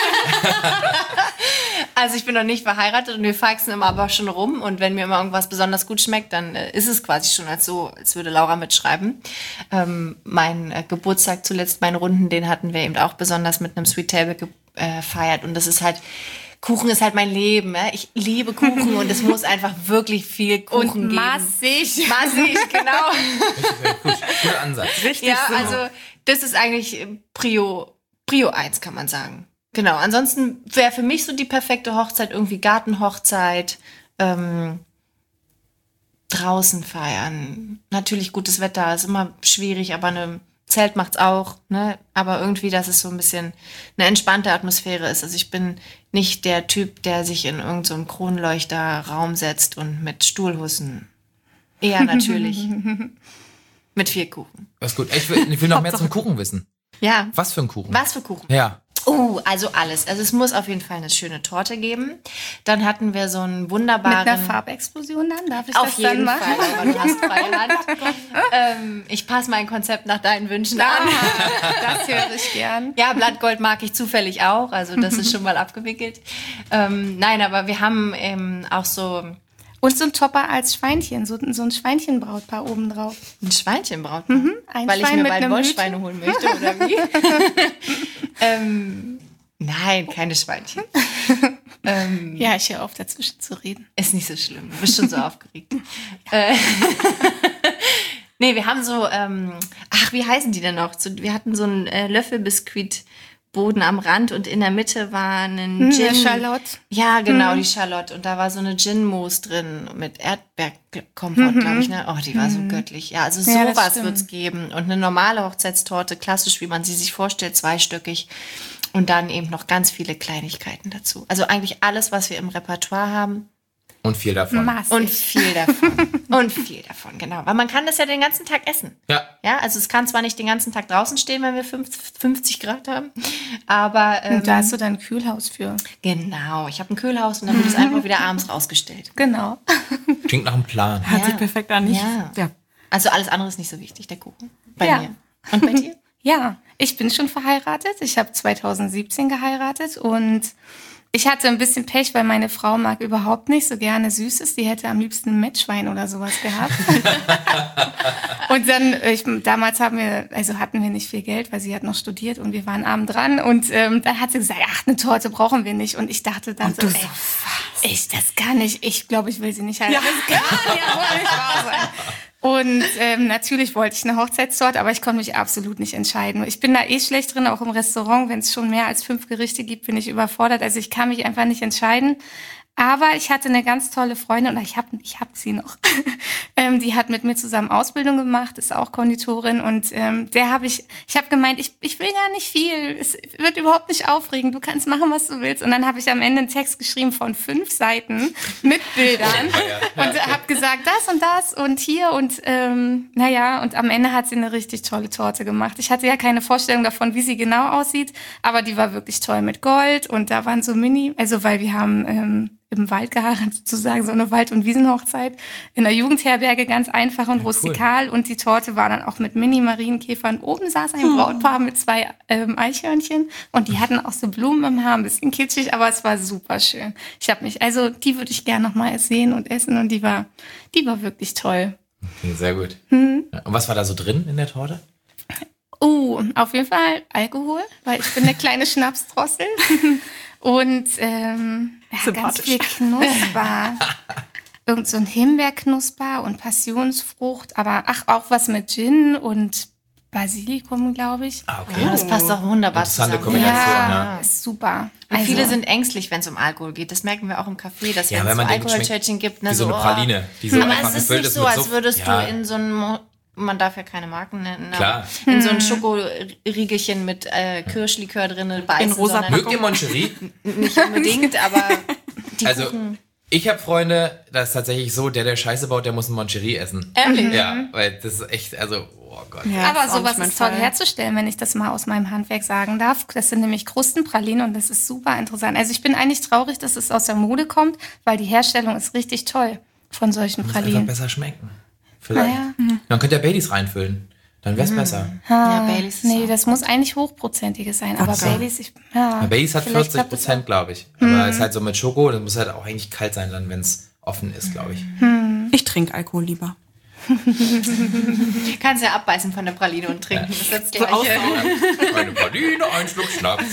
C: Also ich bin noch nicht verheiratet und wir faxen immer aber schon rum und wenn mir immer irgendwas besonders gut schmeckt, dann äh, ist es quasi schon als so, als würde Laura mitschreiben. Ähm, mein äh, Geburtstag zuletzt, meinen Runden, den hatten wir eben auch besonders mit einem Sweet Table gefeiert und das ist halt, Kuchen ist halt mein Leben. Ja? Ich liebe Kuchen und es muss einfach wirklich viel Kuchen
D: und
C: geben.
D: massig.
C: Massig, genau.
A: Richtig, gut, guter Ansatz.
B: Richtig
C: ja,
B: so.
C: also das ist eigentlich Prio, Prio eins, kann man sagen. Genau, ansonsten wäre für mich so die perfekte Hochzeit irgendwie Gartenhochzeit, ähm, draußen feiern. Natürlich gutes Wetter, ist immer schwierig, aber eine Zelt macht's auch, ne? Aber irgendwie, dass es so ein bisschen eine entspannte Atmosphäre ist. Also ich bin nicht der Typ, der sich in irgendeinen so Kronleuchterraum setzt und mit Stuhlhussen. Eher natürlich. Mit viel Kuchen.
A: Das ist gut. Ich will, ich will noch mehr zum Kuchen wissen.
C: Ja.
A: Was für ein Kuchen?
C: Was für Kuchen?
A: Ja.
C: Oh, also alles. Also es muss auf jeden Fall eine schöne Torte geben. Dann hatten wir so einen wunderbaren...
D: Mit einer Farbexplosion dann? Darf ich
C: auf
D: das
C: jeden
D: dann machen?
C: Fall, aber du hast freie Hand. ähm, ich passe mein Konzept nach deinen Wünschen an.
D: Das höre ich gern.
C: Ja, Blattgold mag ich zufällig auch. Also das ist schon mal abgewickelt. Ähm, nein, aber wir haben ähm, auch so...
D: Und so ein Topper als Schweinchen, so, so ein Schweinchenbrautpaar obendrauf.
C: Ein Schweinchenbrautpaar? Mhm,
D: ein
C: Weil
D: Schwein
C: ich mir
D: mit
C: bald
D: einem
C: Wollschweine holen möchte, oder wie? ähm, nein, keine Schweinchen. ähm,
D: ja, ich höre auf, dazwischen zu reden.
C: Ist nicht so schlimm, du bist schon so aufgeregt. äh, nee, wir haben so, ähm, ach, wie heißen die denn noch? So, wir hatten so einen äh, Löffelbiskuit Boden am Rand und in der Mitte war ein
D: Hm,
C: Gin.
D: der Charlotte.
C: Ja, genau,
D: Hm.
C: die Charlotte. Und da war so eine Gin-Mousse drin mit Erdbeerkompott, glaube ich. Ne? Oh, die war so göttlich. Ja, also
D: Ja, das
C: sowas
D: stimmt.
C: wird's geben. Und eine normale Hochzeitstorte, klassisch, wie man sie sich vorstellt, zweistöckig. Und dann eben noch ganz viele Kleinigkeiten dazu. Also eigentlich alles, was wir im Repertoire haben.
A: Und viel davon.
D: Massig.
C: Und viel davon. Und viel davon, genau. Weil man kann das ja den ganzen Tag essen.
A: Ja.
C: Ja, also es kann zwar nicht den ganzen Tag draußen stehen, wenn wir fünfzig Grad haben, aber ähm,
D: Und da hast du dann ein Kühlhaus für.
C: genau, ich habe ein Kühlhaus und dann wird es einfach wieder abends rausgestellt.
D: Genau.
A: Klingt nach einem Plan.
B: Hört
C: Ja.
B: sich perfekt an. Ich,
C: Ja.
B: ja.
C: Also alles andere ist nicht so wichtig, der Kuchen. Bei
D: Ja.
C: mir. Und bei dir?
D: Ja, ich bin schon verheiratet. Ich habe zweitausendsiebzehn geheiratet und ich hatte ein bisschen Pech, weil meine Frau mag überhaupt nicht so gerne Süßes. Die hätte am liebsten Mettschwein oder sowas gehabt. Und dann, ich, damals haben wir, also hatten wir nicht viel Geld, weil sie hat noch studiert und wir waren arm dran. Und ähm, dann hat sie gesagt, ach, eine Torte brauchen wir nicht. Und ich dachte dann so,
B: du
D: ey,
B: so,
D: ich, das kann nicht. Ich glaube, ich will sie nicht heiraten. Das kann ja wohl nicht wahr sein. Und ähm, natürlich wollte ich eine Hochzeitstorte, aber ich konnte mich absolut nicht entscheiden. Ich bin da eh schlecht drin, auch im Restaurant. Wenn es schon mehr als fünf Gerichte gibt, bin ich überfordert. Also ich kann mich einfach nicht entscheiden. Aber ich hatte eine ganz tolle Freundin, oder ich habe ich hab sie noch, ähm, die hat mit mir zusammen Ausbildung gemacht, ist auch Konditorin und ähm, der habe ich, ich habe gemeint, ich, ich will gar nicht viel, es wird überhaupt nicht aufregend, du kannst machen, was du willst. Und dann habe ich am Ende einen Text geschrieben von fünf Seiten mit Bildern und habe gesagt, das und das und hier und ähm, naja, und am Ende hat sie eine richtig tolle Torte gemacht. Ich hatte ja keine Vorstellung davon, wie sie genau aussieht, aber die war wirklich toll mit Gold und da waren so Mini, also weil wir haben ähm, im Wald geheiratet, sozusagen, so eine Wald- und Wiesenhochzeit. In der Jugendherberge ganz einfach und
A: Ja,
D: rustikal. Und die Torte war dann auch mit Mini-Marienkäfern. Oben saß ein Brautpaar mit zwei ähm, Eichhörnchen. Und die hatten auch so Blumen im Haar, ein bisschen kitschig, aber es war super schön. Ich habe mich, also die würde ich gerne noch mal sehen und essen. Und die war, die war wirklich toll.
A: Okay, sehr gut.
D: Hm.
A: Ja, und was war da so drin in der Torte?
D: Uh, auf jeden Fall Alkohol, weil ich bin eine kleine Schnapsdrossel. Und ähm, ja, ganz
B: Sympathisch.
D: viel Knusper. Irgend so ein Himbeerknusper und Passionsfrucht, aber ach, auch was mit Gin und Basilikum, glaube ich.
A: Ah, okay.
C: Ja, das passt auch wunderbar
A: Interessante
C: zusammen.
A: Kombination,
D: Ja,
A: ja.
D: ist super.
C: Und
D: Also,
C: viele sind ängstlich, wenn es um Alkohol geht. Das merken wir auch im Café, dass
A: Ja,
C: wenn
A: wenn
C: es so
A: man denkt,
C: Alkoholtörtchen gibt, ne,
A: Wie so eine
C: oh.
A: Praline, die so
C: Aber
A: einfach
C: es ist
A: gefüllt
C: nicht
A: ist
C: so,
A: mit
C: als
A: so...
C: würdest
A: ja,
C: du in so ein, Mo- man darf ja keine Marken nennen,
A: Klar.
C: aber in so ein Schokoriegelchen mit äh, Kirschlikör drin beißen,
B: In rosa
C: sondern
A: Mögt ihr Moncherie?
C: nicht unbedingt, aber die
A: Also,
C: Kuchen.
A: ich habe Freunde, das ist tatsächlich so, der, der Scheiße baut, der muss ein Moncherie essen.
C: Ehrlich?
A: Ja, weil das ist echt, also, oh Gott.
B: Ja,
D: aber
B: ist auch
D: sowas
B: nicht mein
D: ist toll
B: Fall.
D: herzustellen, wenn ich das mal aus meinem Handwerk sagen darf. Das sind nämlich Krustenpralinen und das ist super interessant. Also ich bin eigentlich traurig, dass es aus der Mode kommt, weil die Herstellung ist richtig toll von solchen
A: Muss einfach
D: Pralinen.
A: besser schmecken. Vielleicht.
D: Naja.
A: Dann könnt ihr Baileys reinfüllen. Dann wär's besser.
C: Ja, Baileys ist
D: Nee,
C: auch
D: das muss eigentlich hochprozentiges sein. Aber
B: Wodka.
D: Baileys, ich, ja,
A: Ja, Baileys hat
D: vielleicht
A: vierzig
D: klappt das
A: Prozent, glaube ich. Aber ist halt so mit Schoko, das muss halt auch eigentlich kalt sein, dann, wenn es offen ist, glaube ich.
B: Ich trinke Alkohol lieber.
C: Kannst ja abbeißen von der Praline und trinken. Das ist das
B: So
C: Gleiche.
A: Eine Praline, ein Schluck Schnaps.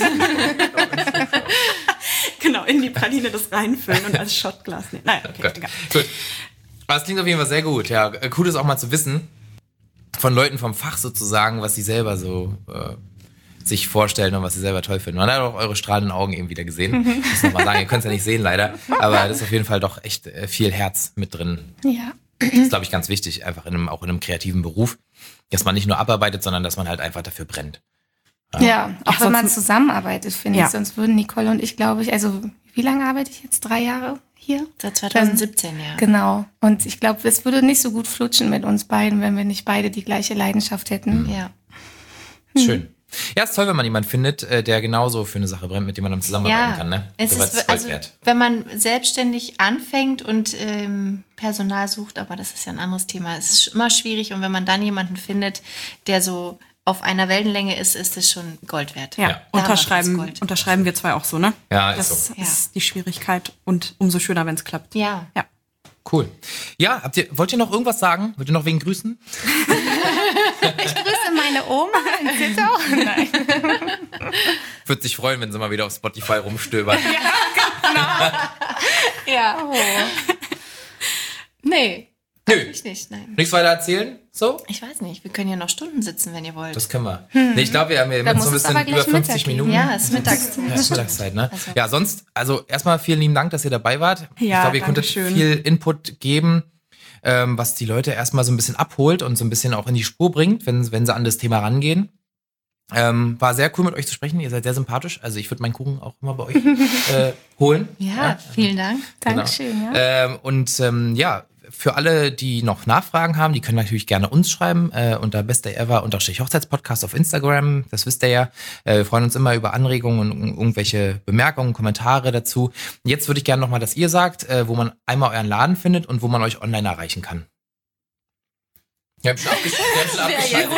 B: Genau, in die Praline das reinfüllen und als Shotglas nehmen. Naja, okay,
A: Gut.
B: egal.
A: Gut. Aber es klingt auf jeden Fall sehr gut. Ja, cool ist auch mal zu wissen, von Leuten vom Fach sozusagen, was sie selber so äh, sich vorstellen und was sie selber toll finden. Man hat auch eure strahlenden Augen eben wieder gesehen. Ich muss noch mal sagen, ihr könnt es ja nicht sehen leider, aber das ist auf jeden Fall doch echt äh, viel Herz mit drin.
D: Ja.
A: Das ist, glaube ich, ganz wichtig, einfach in einem, auch in einem kreativen Beruf, dass man nicht nur abarbeitet, sondern dass man halt einfach dafür brennt.
D: Ja, auch
B: Ja,
D: wenn man
B: sonst-
D: zusammenarbeitet, finde
B: Ja.
D: ich. Sonst würden Nicole und ich, glaube ich, also wie lange arbeite ich jetzt? Drei Jahre hier?
C: Seit zwanzig siebzehn, ja.
D: Genau. Und ich glaube, es würde nicht so gut flutschen mit uns beiden, wenn wir nicht beide die gleiche Leidenschaft hätten.
C: Ja.
A: Schön. Ja, ist toll, wenn man jemanden findet, äh, der genauso für eine Sache brennt, mit dem man dann zusammenarbeiten
C: Ja,
A: kann. Ne?
C: es
A: So was
C: ist,
A: Gold
C: also,
A: wert.
C: wenn man selbstständig anfängt und ähm, Personal sucht, aber das ist ja ein anderes Thema, es ist immer schwierig und wenn man dann jemanden findet, der so auf einer Wellenlänge ist, ist es schon Gold wert.
B: Ja,
A: Ja.
C: Da haben wir
B: unterschreiben,
C: das Gold.
B: unterschreiben wir zwei auch so, ne?
A: Ja, ist
B: Das
A: so.
C: Ja.
B: ist die Schwierigkeit und umso schöner, wenn es klappt.
C: Ja.
B: Ja.
A: Cool. Ja, habt ihr, wollt ihr noch irgendwas sagen? Wollt ihr noch wen grüßen?
D: Ich grüße meine Oma in Zittau. Nein.
A: Würde sich freuen, wenn sie mal wieder auf Spotify rumstöbern.
C: Ja. Nee.
A: Nö.
C: Ich nicht, nein.
A: Nichts weiter erzählen? So?
C: Ich weiß nicht, wir können hier noch Stunden sitzen, wenn ihr wollt.
A: Das können wir. Hm. Nee, ich glaube, wir haben ja
D: Da
A: immer so ein
D: muss es aber
A: bisschen
D: gleich
A: über fünfzig
D: Mittag geben.
A: Minuten.
C: Ja, es ist Mittagszeit.
A: Ja, ist Mittagszeit, ne?
C: Also.
A: Ja, sonst, also erstmal vielen lieben Dank, dass ihr dabei wart. ich
B: Ja,
A: glaube, ihr konntet
B: Dankeschön.
A: viel Input geben, ähm, was die Leute erstmal so ein bisschen abholt und so ein bisschen auch in die Spur bringt, wenn, wenn sie an das Thema rangehen. Ähm, war sehr cool mit euch zu sprechen. Ihr seid sehr sympathisch. Also ich würde meinen Kuchen auch immer bei euch äh, holen.
C: Ja, vielen Dank.
D: Dankeschön, ja.
A: Ähm, und ähm, ja, für alle, die noch Nachfragen haben, die können natürlich gerne uns schreiben äh, unter bestever-hochzeitspodcast auf Instagram. Das wisst ihr ja. Äh, wir freuen uns immer über Anregungen und irgendwelche Bemerkungen, Kommentare dazu. Jetzt würde ich gerne nochmal, dass ihr sagt, äh, wo man einmal euren Laden findet und wo man euch online erreichen kann. Wir haben schon abgeschaltet.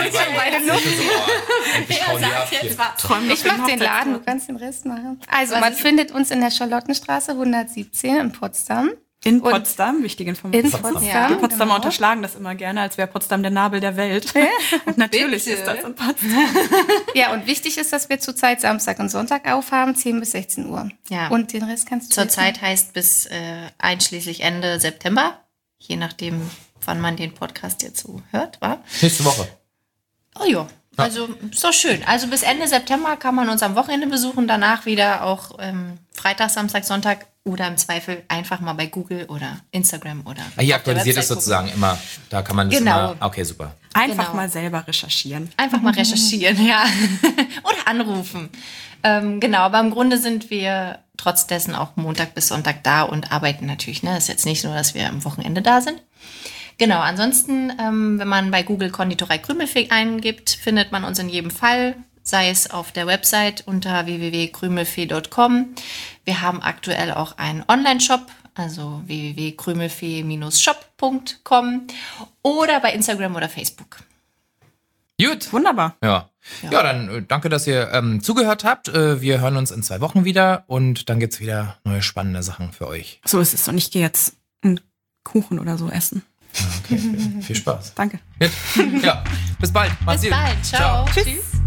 D: Ich mach den Laden, du kannst den Rest machen. Also, man findet uns in der Charlottenstraße hundertsiebzehn in Potsdam.
B: In
D: Und
B: Potsdam, wichtige Information.
D: In
A: Potsdam.
D: Potsdam.
B: Ja, die Potsdamer
D: genau.
B: unterschlagen das immer gerne, als wäre Potsdam der Nabel der Welt. Und natürlich
C: Bitte.
B: ist das in Potsdam.
D: Ja, und wichtig ist, dass wir zurzeit Samstag und Sonntag aufhaben, zehn bis sechzehn Uhr.
C: Ja.
D: Und den Rest kannst du jetzt
C: Zurzeit heißt bis äh, einschließlich Ende September, je nachdem, wann man den Podcast jetzt so hört, wa?
A: Nächste Woche.
C: Oh ja, also ist doch schön. Also bis Ende September kann man uns am Wochenende besuchen, danach wieder auch ähm, Freitag, Samstag, Sonntag oder im Zweifel einfach mal bei Google oder Instagram oder
A: Ah, ihr
C: auf der
A: aktualisiert es
C: Website
A: sozusagen immer. Da kann man das
C: Genau.
A: immer. Okay, super.
B: Einfach
C: Genau.
B: mal selber recherchieren.
C: gucken. Einfach mal recherchieren, ja. Oder anrufen. Ähm, genau, aber im Grunde sind wir trotz dessen auch Montag bis Sonntag da und arbeiten natürlich. Ne? Ist jetzt nicht nur, dass wir am Wochenende da sind. Genau, ansonsten, ähm, wenn man bei Google Konditorei Krümelfee eingibt, findet man uns in jedem Fall, sei es auf der Website unter w w w punkt krümelfee punkt com. Wir haben aktuell auch einen Online-Shop, also w w w punkt krümelfee shop punkt com oder bei Instagram oder Facebook.
A: Gut.
B: Wunderbar.
A: Ja. Ja, dann äh, danke, dass ihr ähm, zugehört habt. Äh, wir hören uns in zwei Wochen wieder und dann gibt's wieder neue spannende Sachen für euch.
B: So ist es. Und ich gehe jetzt einen Kuchen oder so essen.
A: Okay, viel Spaß.
B: Danke.
A: Gut. Ja, bis bald. Macht's
C: Bis
A: gut.
C: bald. Ciao.
B: Tschüss.